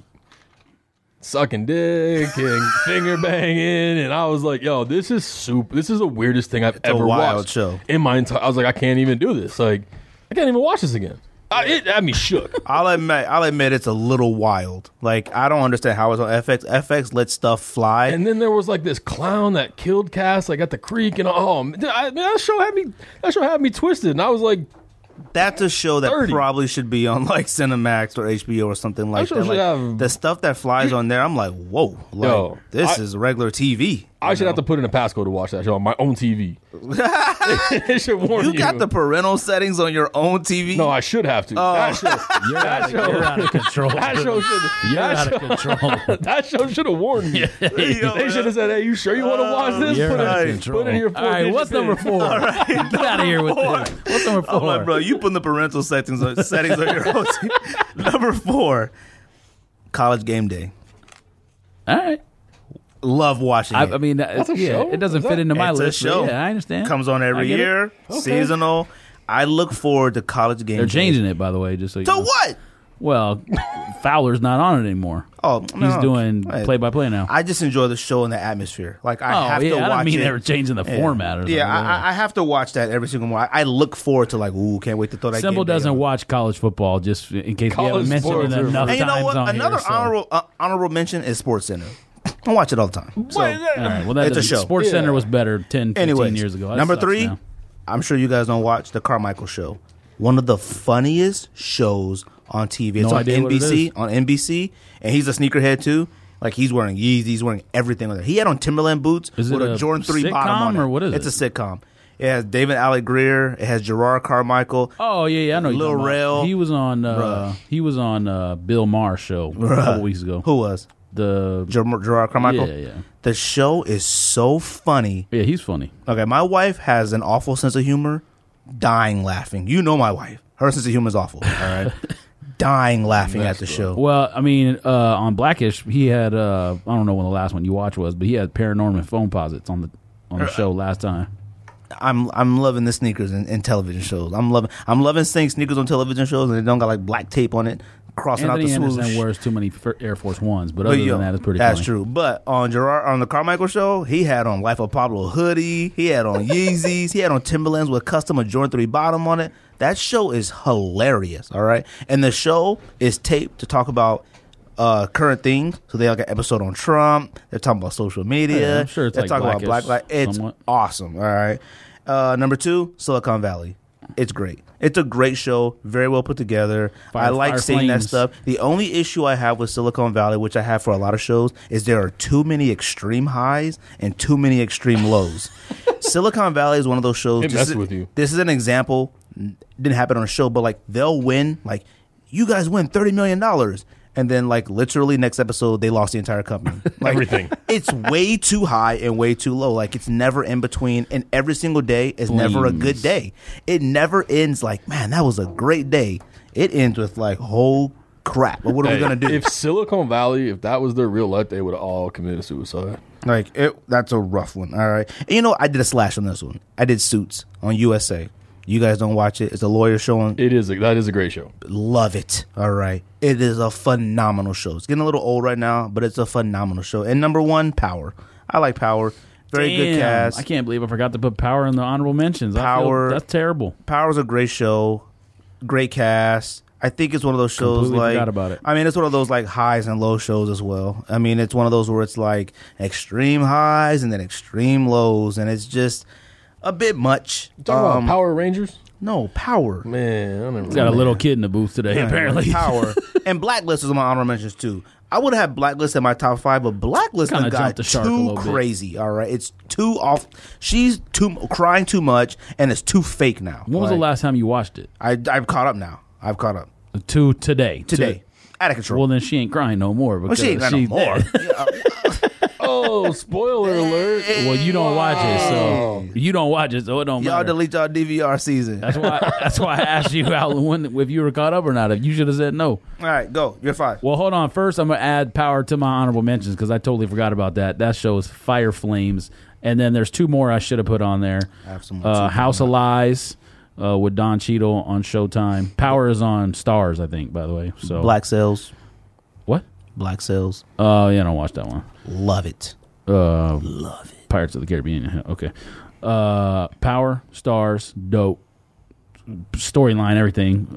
Speaker 1: sucking dick and finger banging, and I was like, "Yo, this is soup. This is the weirdest thing I've ever
Speaker 3: a wild
Speaker 1: watched
Speaker 3: show.
Speaker 1: in my entire." I was like, "I can't even do this. I can't even watch this again." It had me shook.
Speaker 3: I'll admit it's a little wild. I don't understand how it's on FX. FX lets stuff fly.
Speaker 1: And then there was this clown that killed Cass at the creek, and that show had me twisted, and I was like,
Speaker 3: That's a show that
Speaker 1: 30.
Speaker 3: probably should be on Cinemax or HBO or something like
Speaker 1: That show
Speaker 3: that.
Speaker 1: should have-
Speaker 3: The stuff that flies on there, I'm like, whoa,
Speaker 1: Yo,
Speaker 3: this is regular TV.
Speaker 1: I should have to put in a passcode to watch that show on my own TV. It should warn you.
Speaker 3: You got the parental settings on your own TV?
Speaker 1: No, I should have to. That show,
Speaker 4: You're out of control.
Speaker 1: that show should.
Speaker 4: You're
Speaker 1: that
Speaker 4: out of
Speaker 1: show-
Speaker 4: control.
Speaker 1: That show should have warned me. They should have said, "Hey, you sure you want to watch this?
Speaker 4: You're out of
Speaker 1: Put
Speaker 4: control.
Speaker 1: in your
Speaker 4: All right, what's number 4? Get out of here with this. What's number 4?
Speaker 3: I'm like, bro, you putting the parental settings on your own TV. Number 4, College Game Day.
Speaker 4: All right.
Speaker 3: Love watching it.
Speaker 4: I mean,
Speaker 1: That's a show?
Speaker 4: it doesn't
Speaker 1: Is
Speaker 4: fit
Speaker 1: that-
Speaker 4: into my
Speaker 3: It's a
Speaker 4: list. but
Speaker 3: show.
Speaker 4: Yeah, I understand.
Speaker 3: Comes on
Speaker 4: I
Speaker 3: every
Speaker 4: get it.
Speaker 3: year, seasonal. I look forward to College Game
Speaker 4: They're
Speaker 3: Day.
Speaker 4: changing it, by the way, just so you
Speaker 3: To
Speaker 4: know.
Speaker 3: what?
Speaker 4: Well, Fowler's not on it anymore.
Speaker 3: Oh,
Speaker 4: He's
Speaker 3: no.
Speaker 4: doing
Speaker 3: Right.
Speaker 4: play-by-play now.
Speaker 3: I just enjoy the show and the atmosphere. I have to
Speaker 4: I
Speaker 3: watch
Speaker 4: don't mean
Speaker 3: it.
Speaker 4: they were changing the format or something.
Speaker 3: Yeah, I have to watch that every single morning. I look forward to ooh, can't wait to throw that.
Speaker 4: Simple
Speaker 3: Game Day
Speaker 4: doesn't
Speaker 3: on.
Speaker 4: watch college football, just in case we
Speaker 1: College
Speaker 4: haven't mentioned
Speaker 1: sports
Speaker 4: it
Speaker 1: are-
Speaker 4: enough
Speaker 3: And you know
Speaker 4: times
Speaker 3: what?
Speaker 4: on
Speaker 3: Another
Speaker 4: here. So.
Speaker 3: honorable mention is Sports Center. I watch it all the time. So,
Speaker 4: All right, well, that
Speaker 3: It's a
Speaker 4: doesn't-
Speaker 3: show.
Speaker 4: Sports
Speaker 1: Yeah.
Speaker 4: Center was better 10, 15
Speaker 3: anyways,
Speaker 4: years ago. That
Speaker 3: number
Speaker 4: sucks
Speaker 3: 3,
Speaker 4: now.
Speaker 3: I'm sure you guys don't watch the Carmichael Show. One of the funniest shows on TV. It's
Speaker 4: No
Speaker 3: on
Speaker 4: idea what it
Speaker 3: NBC.
Speaker 4: is.
Speaker 3: On NBC, and he's a sneakerhead too. He's wearing Yeezys, he's wearing everything on there. He had on Timberland boots
Speaker 4: Is
Speaker 3: with
Speaker 4: it
Speaker 3: a
Speaker 4: a
Speaker 3: Jordan 3
Speaker 4: sitcom
Speaker 3: bottom on it.
Speaker 4: or what is
Speaker 3: It's
Speaker 4: it?
Speaker 3: a sitcom. It has David Alec Greer. It has Gerard Carmichael.
Speaker 4: Oh yeah, I know.
Speaker 3: Lil Rel.
Speaker 4: He was on.
Speaker 3: Bruh.
Speaker 4: He was on Bill Maher's show a couple weeks ago.
Speaker 3: Who was
Speaker 4: The
Speaker 3: Gerard Carmichael?
Speaker 4: yeah.
Speaker 3: The show is so funny.
Speaker 4: Yeah, he's funny.
Speaker 3: Okay, my wife has an awful sense of humor. Dying laughing. You know my wife. Her sense of humor is awful. All right. Dying laughing at the show.
Speaker 4: Well, I mean, on Blackish, he had I don't know when the last one you watched was, but he had Paranorman phone posits on the show last time.
Speaker 3: I'm loving the sneakers in television shows. I'm loving seeing sneakers on television shows and they don't got black tape on it crossing
Speaker 4: Anthony
Speaker 3: out the
Speaker 4: Anderson
Speaker 3: swoosh.
Speaker 4: wears too many Air Force Ones, but other
Speaker 3: But,
Speaker 4: than that, it's pretty
Speaker 3: that's
Speaker 4: funny.
Speaker 3: true. But on the Carmichael show, he had on Life of Pablo hoodie. He had on Yeezys. He had on Timberlands with custom a Jordan 3 bottom on it. That show is hilarious. All right, and the show is taped to talk about current things. So they have an episode on Trump. They're talking about social media.
Speaker 4: Yeah, I'm sure it's
Speaker 3: they're
Speaker 4: like
Speaker 3: talking about
Speaker 4: Blackish
Speaker 3: Black Lives. It's
Speaker 4: somewhat.
Speaker 3: awesome. All right. Number 2, Silicon Valley. It's great. It's a great show, very well put together. I like
Speaker 4: Fire
Speaker 3: seeing that
Speaker 4: Flames.
Speaker 3: stuff. The only issue I have with Silicon Valley, which I have for a lot of shows, is there are too many extreme highs and too many extreme lows. Silicon Valley is one of those shows.
Speaker 1: It messes with you.
Speaker 3: This is an example. Didn't happen on a show, but they'll win. You guys win $30 million. And then, literally next episode, they lost the entire company.
Speaker 1: Everything.
Speaker 3: It's way too high and way too low. It's never in between. And every single day is never a good day. It never ends man, that was a great day. It ends with oh crap. But what are we going to do?
Speaker 1: If Silicon Valley, if that was their real life, they would have all committed suicide.
Speaker 3: That's a rough one. All right. And I did a slash on this one. I did Suits on USA. You guys don't watch it. It's a lawyer show on.
Speaker 1: That is a great show.
Speaker 3: Love it. All right. It is a phenomenal show. It's getting a little old right now, but it's a phenomenal show. And number 1, Power. I like Power. Very good
Speaker 4: Damn,
Speaker 3: cast.
Speaker 4: I can't believe I forgot to put Power in the honorable mentions.
Speaker 3: Power.
Speaker 4: That's terrible.
Speaker 3: Power's a great show. Great cast. I think it's one of those shows
Speaker 4: Completely forgot about it.
Speaker 3: I mean, it's one of those highs and low shows as well. I mean, it's one of those where it's extreme highs and then extreme lows, and it's just a bit much.
Speaker 1: Talking about Power Rangers?
Speaker 3: No, Power.
Speaker 1: Man, I don't remember.
Speaker 4: Got a little kid in the booth today, apparently.
Speaker 3: Power. And Blacklist was on my honorable mentions too. I would have Blacklist in my top 5, but Blacklist
Speaker 4: Kinda
Speaker 3: got
Speaker 4: jumped the shark a
Speaker 3: too
Speaker 4: little bit.
Speaker 3: crazy. All right, it's too off. She's too crying too much, and it's too fake now.
Speaker 4: When was the last time you watched it?
Speaker 3: I've caught up now. I've caught up
Speaker 4: To today.
Speaker 3: today. Out of control.
Speaker 4: Well, then she ain't crying no more.
Speaker 3: Well,
Speaker 4: Because
Speaker 3: she ain't got no
Speaker 4: she's
Speaker 3: more.
Speaker 4: dead.
Speaker 1: Oh, spoiler alert.
Speaker 4: Well, you don't watch it, so it don't
Speaker 3: Y'all
Speaker 4: matter.
Speaker 3: delete y'all DVR season.
Speaker 4: That's why I asked you if you were caught up or not. If you should have said no.
Speaker 3: All right, go. You're 5.
Speaker 4: Well, hold on. First, I'm gonna add Power to my honorable mentions because I totally forgot about that. That show is Fire Flames, and then there's 2 more I should have put on there.
Speaker 3: I have some more too.
Speaker 4: House of Lies with Don Cheadle on Showtime. Power is on Stars, I think. By the way, so
Speaker 3: Black Sails.
Speaker 4: what?
Speaker 3: Black Sails.
Speaker 4: Oh, yeah, I don't watch that one.
Speaker 3: Love it.
Speaker 4: Love it. Pirates of the Caribbean. Yeah, okay. Power, Stars, dope. Storyline, everything.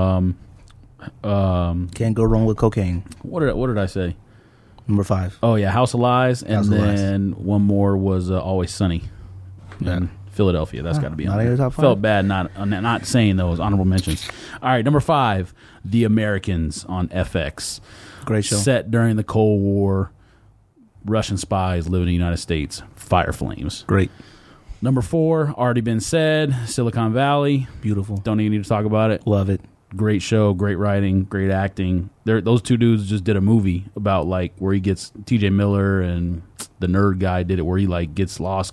Speaker 3: Can't go wrong with cocaine.
Speaker 4: What did I say?
Speaker 3: Number 5.
Speaker 4: Oh yeah, House of Lies, and
Speaker 3: House of Lies.
Speaker 4: then one more was Always Sunny in Philadelphia. That's got to be on
Speaker 3: not in
Speaker 4: there.
Speaker 3: your top 5?
Speaker 4: Felt bad not saying those honorable mentions. All right, number 5, The Americans on FX.
Speaker 3: Great show.
Speaker 4: Set during the Cold War. Russian spies live in the United States. Fire Flames.
Speaker 3: Great.
Speaker 4: Number 4, already been said. Silicon Valley.
Speaker 3: Beautiful.
Speaker 4: Don't even need to talk about it.
Speaker 3: Love it.
Speaker 4: Great show, great writing, great acting. Those 2 dudes just did a movie about where he gets TJ Miller and the nerd guy did it where he gets lost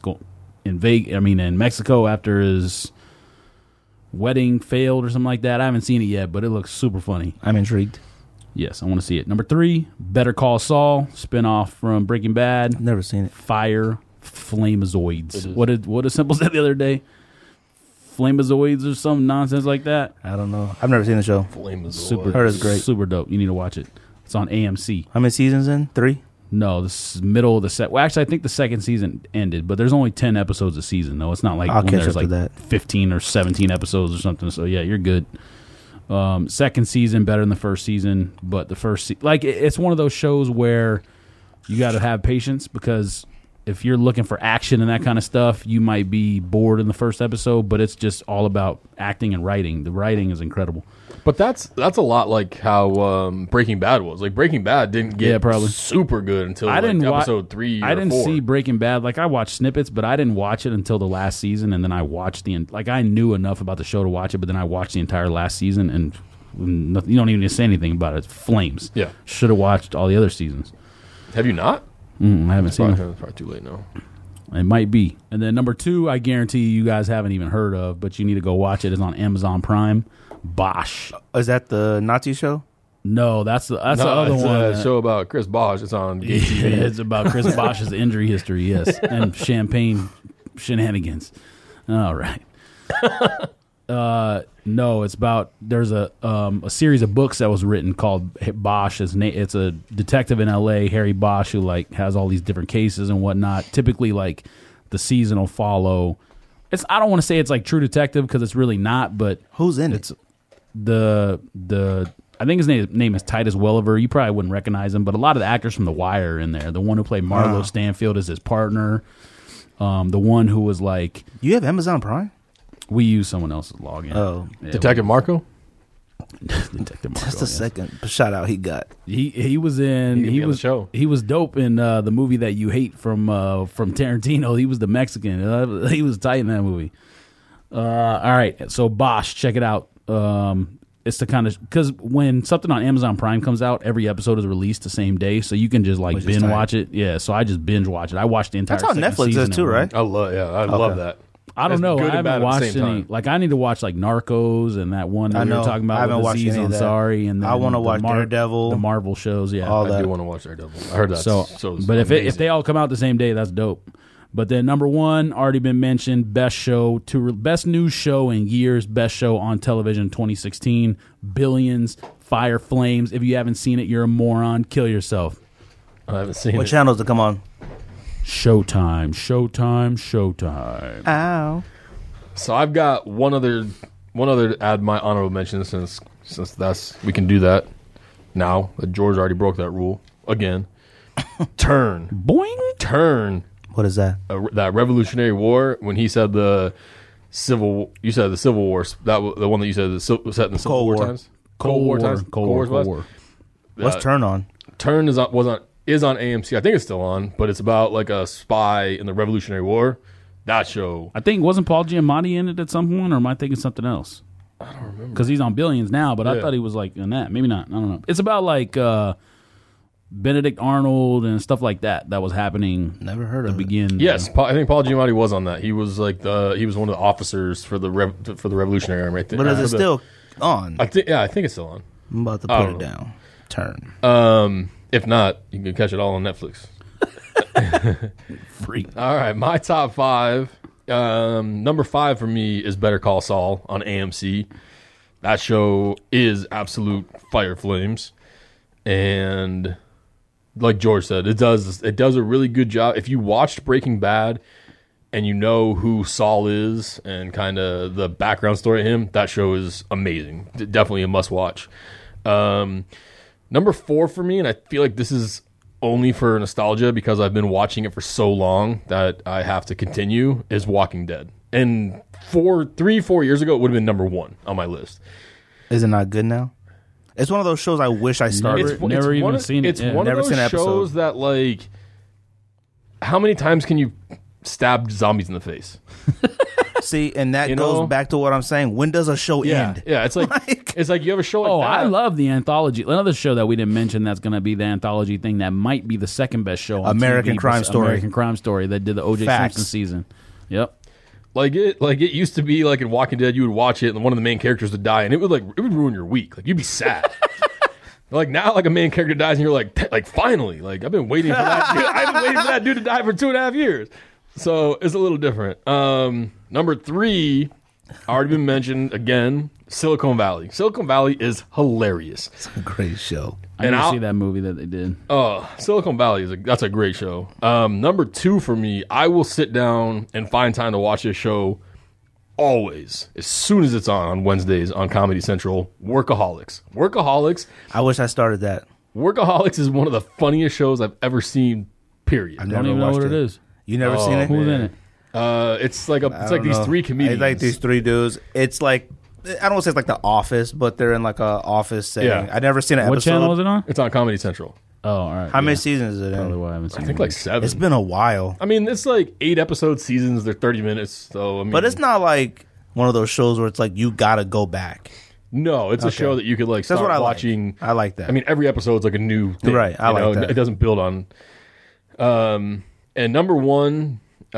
Speaker 4: in Mexico after his wedding failed or something like that. I haven't seen it yet, but it looks super funny.
Speaker 3: I'm intrigued.
Speaker 4: Yes, I want to see it. Number 3, Better Call Saul, spinoff from Breaking Bad.
Speaker 3: Never seen it.
Speaker 4: Fire Flamazoids. What did Simple said the other day? Flamazoids or some nonsense like that.
Speaker 3: I don't know. I've never seen the show.
Speaker 1: Flame is
Speaker 4: Super,
Speaker 3: Heard it's great.
Speaker 4: super dope. You need to watch it. It's on AMC.
Speaker 3: How many seasons in? 3?
Speaker 4: No, this is middle of the set. Well, actually, I think the second season ended, but there's only 10 episodes a season, though. It's not like
Speaker 3: I'll
Speaker 4: when
Speaker 3: catch
Speaker 4: there's
Speaker 3: up to that.
Speaker 4: 15 or 17 episodes or something. So yeah, you're good. Second season better than the first season, but the first it's one of those shows where you got to have patience because if you're looking for action and that kind of stuff, you might be bored in the first episode, but it's just all about acting and writing. The writing is incredible.
Speaker 1: But that's a lot like how Breaking Bad was. Like Breaking Bad didn't get
Speaker 4: probably
Speaker 1: super good until episode 3 or
Speaker 4: I didn't
Speaker 1: 4.
Speaker 4: see Breaking Bad. I watched snippets, but I didn't watch it until the last season, and then I watched I knew enough about the show to watch it, but then I watched the entire last season, and you don't even need to say anything about it. It's flames.
Speaker 1: Yeah.
Speaker 4: Should have watched all the other seasons.
Speaker 1: Have you not?
Speaker 4: I haven't seen it.
Speaker 1: It's probably too late now.
Speaker 4: It might be. And then number 2, I guarantee you guys haven't even heard of, but you need to go watch it. It's on Amazon Prime. Bosch.
Speaker 3: Is that the Nazi show?
Speaker 4: No, that's the other
Speaker 1: it's
Speaker 4: one.
Speaker 1: a show about Chris Bosh. It's on Gay TV.
Speaker 4: It's about Chris Bosch's injury history, yes, and champagne shenanigans. All right. No, it's about there's a series of books that was written called Bosch. It's a detective in L.A., Harry Bosch, who has all these different cases and whatnot. Typically, the season will follow. I don't want to say it's like True Detective because it's really not. But
Speaker 3: Who's in
Speaker 4: it's
Speaker 3: it?
Speaker 4: I think his name is Titus Welliver. You probably wouldn't recognize him, but a lot of the actors from The Wire are in there. The one who played Marlo Stanfield is his partner. The one who was
Speaker 3: You have Amazon Prime?
Speaker 4: we use someone else's login.
Speaker 3: Oh.
Speaker 4: Yeah,
Speaker 1: Detective Marco?
Speaker 4: Detective Marco.
Speaker 3: That's the second shout out he got.
Speaker 4: He was in
Speaker 1: He was show.
Speaker 4: He was dope in the movie that you hate from Tarantino. He was the Mexican. He was tight in that movie. All right, so Bosch, check it out. It's the kind of because when something on Amazon Prime comes out, every episode is released the same day, so you can just
Speaker 3: Which is
Speaker 4: binge
Speaker 3: tight.
Speaker 4: watch it. Yeah, so I just binge watch it. I watched the entire.
Speaker 3: That's how
Speaker 4: second
Speaker 3: Netflix
Speaker 4: season
Speaker 3: is too,
Speaker 4: in one.
Speaker 3: right?
Speaker 1: I love that.
Speaker 4: I don't
Speaker 1: That's
Speaker 4: know.
Speaker 1: good
Speaker 4: I
Speaker 1: and bad
Speaker 4: haven't
Speaker 1: at the
Speaker 4: watched
Speaker 1: same
Speaker 4: any.
Speaker 1: time.
Speaker 4: I need to watch Narcos and that one that
Speaker 3: I
Speaker 4: we were
Speaker 3: know.
Speaker 4: talking
Speaker 3: I
Speaker 4: about
Speaker 3: haven't
Speaker 4: with
Speaker 3: watched
Speaker 4: Aziz
Speaker 3: any of that.
Speaker 4: Ansari. And then
Speaker 3: I wanna
Speaker 4: the
Speaker 3: watch Daredevil.
Speaker 4: the Marvel shows. Yeah,
Speaker 3: All
Speaker 1: I
Speaker 3: that.
Speaker 1: do want to watch Daredevil. I heard that.
Speaker 4: So,
Speaker 1: it's
Speaker 4: but if
Speaker 1: amazing.
Speaker 4: they all come out the same day, that's dope. But then number one, already been mentioned, best news show in years, best show on television 2016, Billions, Fire Flames. If you haven't seen it, you're a moron. Kill yourself.
Speaker 1: I haven't seen
Speaker 3: What
Speaker 1: it.
Speaker 3: channels to come on?
Speaker 4: Showtime.
Speaker 3: Ow.
Speaker 1: So I've got one other to add my honorable mention since we can do that now that George already broke that rule again. Turn.
Speaker 4: Boing.
Speaker 1: Turn.
Speaker 3: What is that?
Speaker 1: That Revolutionary War when he said the You said the Civil War. The one that you said was set in the Civil
Speaker 3: Cold
Speaker 1: War
Speaker 3: War.
Speaker 1: times.
Speaker 4: Cold War
Speaker 1: times.
Speaker 4: Cold
Speaker 1: Wars.
Speaker 4: War.
Speaker 3: What's Turn on?
Speaker 1: Turn is on AMC. I think it's still on, but it's about like a spy in the Revolutionary War. That show.
Speaker 4: I think wasn't Paul Giamatti in it at some point, or am I thinking something else?
Speaker 1: I don't remember
Speaker 4: because he's on Billions now. But I
Speaker 1: Yeah.
Speaker 4: thought he was like in that. Maybe not. I don't know. It's about like Benedict Arnold and stuff like that. That was happening.
Speaker 3: Never heard of it.
Speaker 4: Begin.
Speaker 1: Yes, I think Paul Giamatti was on that. He was like he was one of the officers for the Revolutionary Army right there.
Speaker 3: But is it still on?
Speaker 1: I think it's still on.
Speaker 3: I'm about to
Speaker 1: I
Speaker 3: put
Speaker 1: don't
Speaker 3: it
Speaker 1: know.
Speaker 3: down. Turn.
Speaker 1: If not, you can catch it all on Netflix.
Speaker 4: Freak.
Speaker 1: All right, my top 5. Number 5 for me is Better Call Saul on AMC. That show is absolute fire flames, and like George said, it does a really good job. If you watched Breaking Bad and you know who Saul is and kind of the background story of him, that show is amazing. Definitely a must watch. Number 4 for me, and I feel like this is only for nostalgia because I've been watching it for so long that I have to continue, is Walking Dead. And 3-4 years ago, it would have been number 1 on my list.
Speaker 3: Is it not good now? It's one of those shows I wish I started.
Speaker 4: Never even seen it.
Speaker 1: It's
Speaker 4: Yeah.
Speaker 1: one
Speaker 3: Never
Speaker 1: of
Speaker 3: seen
Speaker 1: those
Speaker 3: an episode.
Speaker 1: shows that, like, how many times can you stab zombies in the face?
Speaker 3: See, and that
Speaker 1: You
Speaker 3: goes
Speaker 1: know?
Speaker 3: back to what I'm saying. When does a show end?
Speaker 1: Yeah. It's like,
Speaker 3: Like-
Speaker 1: it's like you have a show like
Speaker 4: Oh,
Speaker 1: that.
Speaker 4: I love the anthology. Another show that we didn't mention that's going to be the anthology thing that might be the second best show on
Speaker 3: American
Speaker 4: TV,
Speaker 3: Crime Story.
Speaker 4: American Crime Story that did the O.J.
Speaker 3: Facts.
Speaker 4: Simpson season. Yep.
Speaker 1: Like it used to be like in Walking Dead, you would watch it and one of the main characters would die, and it would ruin your week. Like you'd be sad. Like now, like a main character dies, and you're like finally, like I've been waiting for that. I've been waiting for that dude to die for 2.5 years. So it's a little different. Number 3, already been mentioned again. Silicon Valley. Silicon Valley is hilarious.
Speaker 3: It's a great show.
Speaker 4: I
Speaker 1: And
Speaker 4: didn't
Speaker 1: I'll-
Speaker 4: see that movie that they did.
Speaker 1: Silicon Valley that's a great show. Number 2 for me, I will sit down and find time to watch this show always, as soon as it's on Wednesdays on Comedy Central. Workaholics
Speaker 3: I wish I started that.
Speaker 1: is one of the funniest shows I've ever seen. Period.
Speaker 3: I've
Speaker 4: I don't
Speaker 3: never
Speaker 4: even know
Speaker 3: watched
Speaker 4: what it is.
Speaker 3: You never seen it?
Speaker 4: Who's in it?
Speaker 1: It's like
Speaker 3: I
Speaker 1: these
Speaker 3: don't
Speaker 1: 3
Speaker 3: know.
Speaker 1: comedians.
Speaker 3: It's like these 3 dudes. It's like, I don't want to say it's like The Office, but they're in like a office setting.
Speaker 1: Yeah.
Speaker 3: I never seen an
Speaker 4: What
Speaker 3: episode.
Speaker 4: channel is it on?
Speaker 1: It's on Comedy Central.
Speaker 4: Oh, all right.
Speaker 3: How many
Speaker 4: yeah.
Speaker 3: seasons is it
Speaker 4: Probably
Speaker 3: in?
Speaker 4: why I haven't seen
Speaker 1: I think
Speaker 4: it.
Speaker 1: like 7.
Speaker 3: It's been a while.
Speaker 1: I mean, it's like 8 episode seasons. They're 30 minutes. So I mean,
Speaker 3: But it's not like one of those shows where it's like you gotta go back.
Speaker 1: No, it's a
Speaker 3: Okay.
Speaker 1: show that you could like
Speaker 3: That's
Speaker 1: start
Speaker 3: what I
Speaker 1: watching.
Speaker 3: like. I like that.
Speaker 1: I mean, every episode's like a new thing.
Speaker 3: Right, I
Speaker 1: you
Speaker 3: like
Speaker 1: know?
Speaker 3: that.
Speaker 1: It doesn't build on. And number 1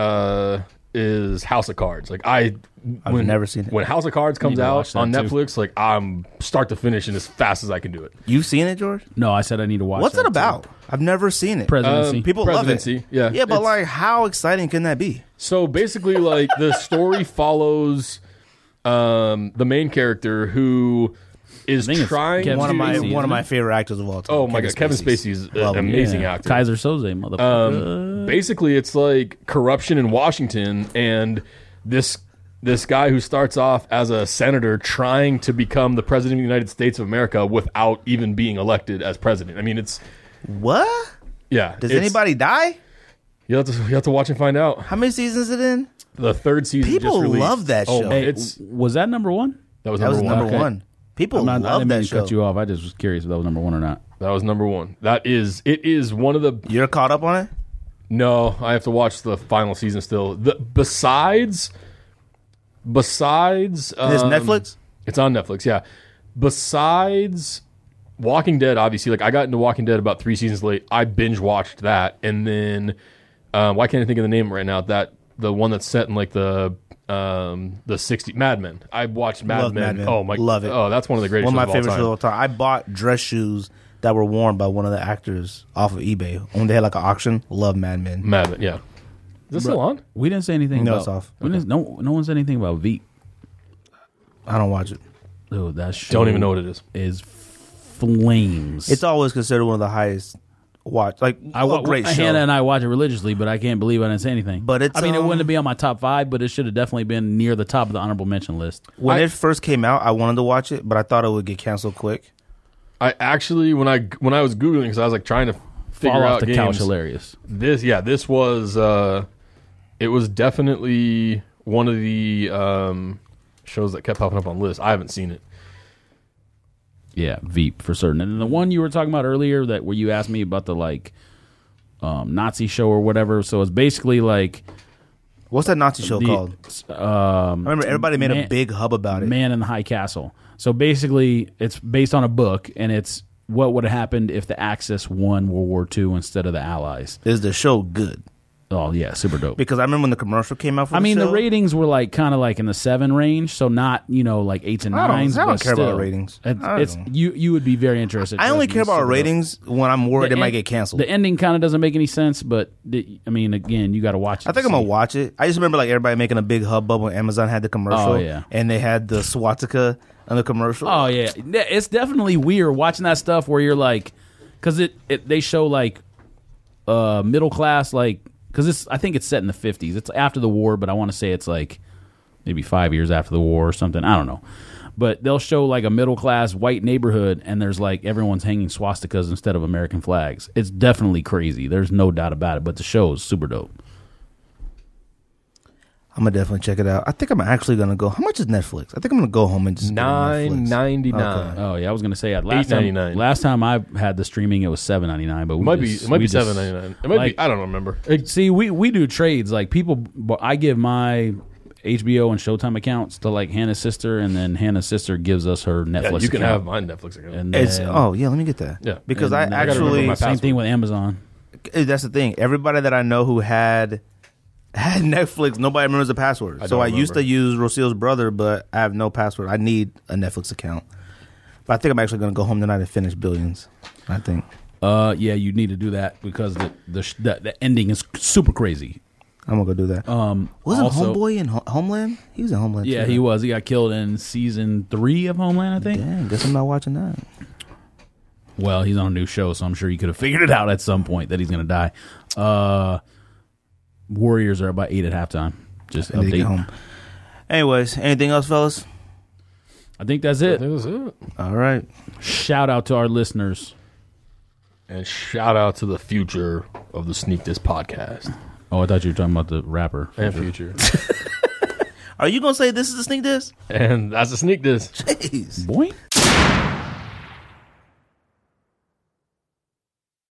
Speaker 1: is House of Cards. Like
Speaker 3: I've never seen it.
Speaker 1: When House of Cards comes
Speaker 4: Need to
Speaker 1: out
Speaker 4: watch that
Speaker 1: on
Speaker 4: too.
Speaker 1: Netflix, like I'm start to finish and as fast as I can do it.
Speaker 3: You've seen it, George?
Speaker 4: No, I said I need to watch
Speaker 3: What's
Speaker 4: that
Speaker 3: it about?
Speaker 4: too.
Speaker 3: I've never seen it.
Speaker 4: Presidency.
Speaker 3: People love it.
Speaker 1: Presidency, yeah.
Speaker 3: Yeah, but
Speaker 1: It's-
Speaker 3: like, how exciting can that be?
Speaker 1: So basically, like the story follows the main character who is
Speaker 4: I think it's
Speaker 1: trying
Speaker 4: Kevin
Speaker 3: One of my
Speaker 4: Spacey,
Speaker 3: one of
Speaker 4: isn't
Speaker 3: my
Speaker 4: it?
Speaker 3: favorite actors of all time.
Speaker 1: Oh my god, Kevin Spacey is
Speaker 3: Love
Speaker 1: an
Speaker 3: him.
Speaker 1: amazing
Speaker 4: Yeah.
Speaker 1: actor.
Speaker 4: Kaiser Soze, motherfucker.
Speaker 1: Basically, it's like corruption in Washington, and this guy who starts off as a senator trying to become the president of the United States of America without even being elected as president. I mean, it's
Speaker 3: What?
Speaker 1: yeah.
Speaker 3: Does
Speaker 1: it's-
Speaker 3: anybody die?
Speaker 1: You have to watch and find out.
Speaker 3: How many seasons is it in?
Speaker 1: The 3rd season.
Speaker 3: People
Speaker 1: just released.
Speaker 3: love that
Speaker 1: Oh,
Speaker 3: show.
Speaker 1: man,
Speaker 4: Hey,
Speaker 1: it's
Speaker 4: was that number 1?
Speaker 1: that was
Speaker 3: That was
Speaker 1: number 1.
Speaker 3: number
Speaker 4: Okay.
Speaker 3: 1. People
Speaker 4: I
Speaker 3: love
Speaker 4: didn't mean
Speaker 3: that
Speaker 4: to
Speaker 3: show.
Speaker 4: cut you off. I just was curious if that was number 1 or not.
Speaker 1: That was number 1. It is one of the.
Speaker 3: You're caught up on it?
Speaker 1: No, I have to watch the final season still. Besides,
Speaker 3: Is this Netflix?
Speaker 1: It's on Netflix. Yeah. Besides Walking Dead, obviously, like I got into Walking Dead about 3 seasons late. I binge watched that, and then why can't I think of the name right now? The one that's set in like the 60s Mad Men. I watched Mad
Speaker 3: Love
Speaker 1: Men.
Speaker 3: Mad Men.
Speaker 1: Oh my,
Speaker 3: Love it.
Speaker 1: Oh, that's one of the greatest.
Speaker 3: One of my
Speaker 1: shows
Speaker 3: favorites
Speaker 1: all
Speaker 3: of all time. I bought dress shoes that were worn by one of the actors off of eBay. When they had like an auction. Love Mad Men.
Speaker 1: Mad Men. Yeah. Is this still on?
Speaker 4: We didn't say anything
Speaker 3: No,
Speaker 4: about
Speaker 3: it's off.
Speaker 4: No one said anything about Veep.
Speaker 3: I don't watch it.
Speaker 4: Dude, that show
Speaker 1: Don't even know what it is.
Speaker 4: is flames.
Speaker 3: It's always considered one of the highest watch. Like a great show.
Speaker 4: Hannah and I watch it religiously, but I can't believe I didn't say anything.
Speaker 3: But it's,
Speaker 4: I mean, it
Speaker 3: um,
Speaker 4: wouldn't be on my top 5, but it should have definitely been near the top of the honorable mention list.
Speaker 3: When it first came out, I wanted to watch it, but I thought it would get canceled quick.
Speaker 1: I actually when I was googling because I was like trying to figure
Speaker 4: Fall
Speaker 1: out
Speaker 4: off the
Speaker 1: games.
Speaker 4: couch, hilarious.
Speaker 1: This was it was definitely one of the shows that kept popping up on lists. I haven't seen it.
Speaker 4: Yeah, Veep for certain. And the one you were talking about earlier, that where you asked me about the like Nazi show or whatever. So it's basically like,
Speaker 3: what's that Nazi show called? I remember everybody made a big hub about it.
Speaker 4: Man in the High Castle. So basically, it's based on a book, and it's what would have happened if the Axis won World War II instead of the Allies.
Speaker 3: Is the show good?
Speaker 4: Oh yeah, super dope.
Speaker 3: Because I remember when the commercial came out for the show.
Speaker 4: The ratings were like kind of like in the 7 range, so not like 8s and 9s.
Speaker 3: I don't care about ratings.
Speaker 4: You would be very interested.
Speaker 3: I only care about ratings when I'm worried it might get canceled.
Speaker 4: The ending kind of doesn't make any sense, but again, you got to watch it.
Speaker 3: I think I'm gonna watch it. I just remember like everybody making a big hubbub when Amazon had the commercial.
Speaker 4: Oh, yeah.
Speaker 3: And they had the swastika on the commercial.
Speaker 4: Oh yeah, it's definitely weird watching that stuff where you're like, because they show like middle class, like, because I think it's set in the 50s. It's after the war, but I want to say it's like maybe 5 years after the war or something. I don't know. But they'll show like a middle class white neighborhood, and there's like everyone's hanging swastikas instead of American flags. It's definitely crazy. There's no doubt about it. But the show is super dope.
Speaker 3: I'm gonna definitely check it out. I think I'm actually gonna go. How much is Netflix? I think I'm gonna go home and just
Speaker 1: $9.99.
Speaker 3: Okay.
Speaker 4: Oh yeah, I was gonna say last time I had the streaming, it was $7.99. But
Speaker 1: it might be $7.99. It might be. I don't remember.
Speaker 4: See, we do trades. Like people, I give my HBO and Showtime accounts to like Hannah's sister, and then Hannah's sister gives us her Netflix.
Speaker 1: Yeah, you can
Speaker 4: account.
Speaker 1: have my Netflix account.
Speaker 4: And
Speaker 3: let me get that.
Speaker 1: Yeah,
Speaker 3: because
Speaker 4: I
Speaker 3: actually
Speaker 4: same thing with Amazon.
Speaker 3: That's the thing. Everybody that I know who had Netflix, nobody remembers the password. So I used to use Rosil's brother, but I have no password. I need a Netflix account. But I think I'm actually going to go home tonight and finish Billions. I think.
Speaker 4: Yeah, you need to do that because the ending is super crazy.
Speaker 3: I'm gonna go do that. Wasn't Homeboy in Homeland? He was in Homeland.
Speaker 4: Yeah,
Speaker 3: too.
Speaker 4: he was. He got killed in season 3 of Homeland, I think.
Speaker 3: Dang, guess I'm not watching that.
Speaker 4: Well, he's on a new show, so I'm sure he could have figured it out at some point that he's going to die. Warriors are about 8 at halftime. Just
Speaker 3: update. Get home. Anyways, anything else, fellas?
Speaker 4: I think that's it.
Speaker 1: I think that's it.
Speaker 3: All right.
Speaker 4: Shout out to our listeners.
Speaker 1: And shout out to the future of the Sneak This podcast.
Speaker 4: Oh, I thought you were talking about the rapper.
Speaker 1: And future.
Speaker 3: Are you going to say this is the Sneak This?
Speaker 1: And that's the Sneak This.
Speaker 3: Jeez.
Speaker 4: Boy.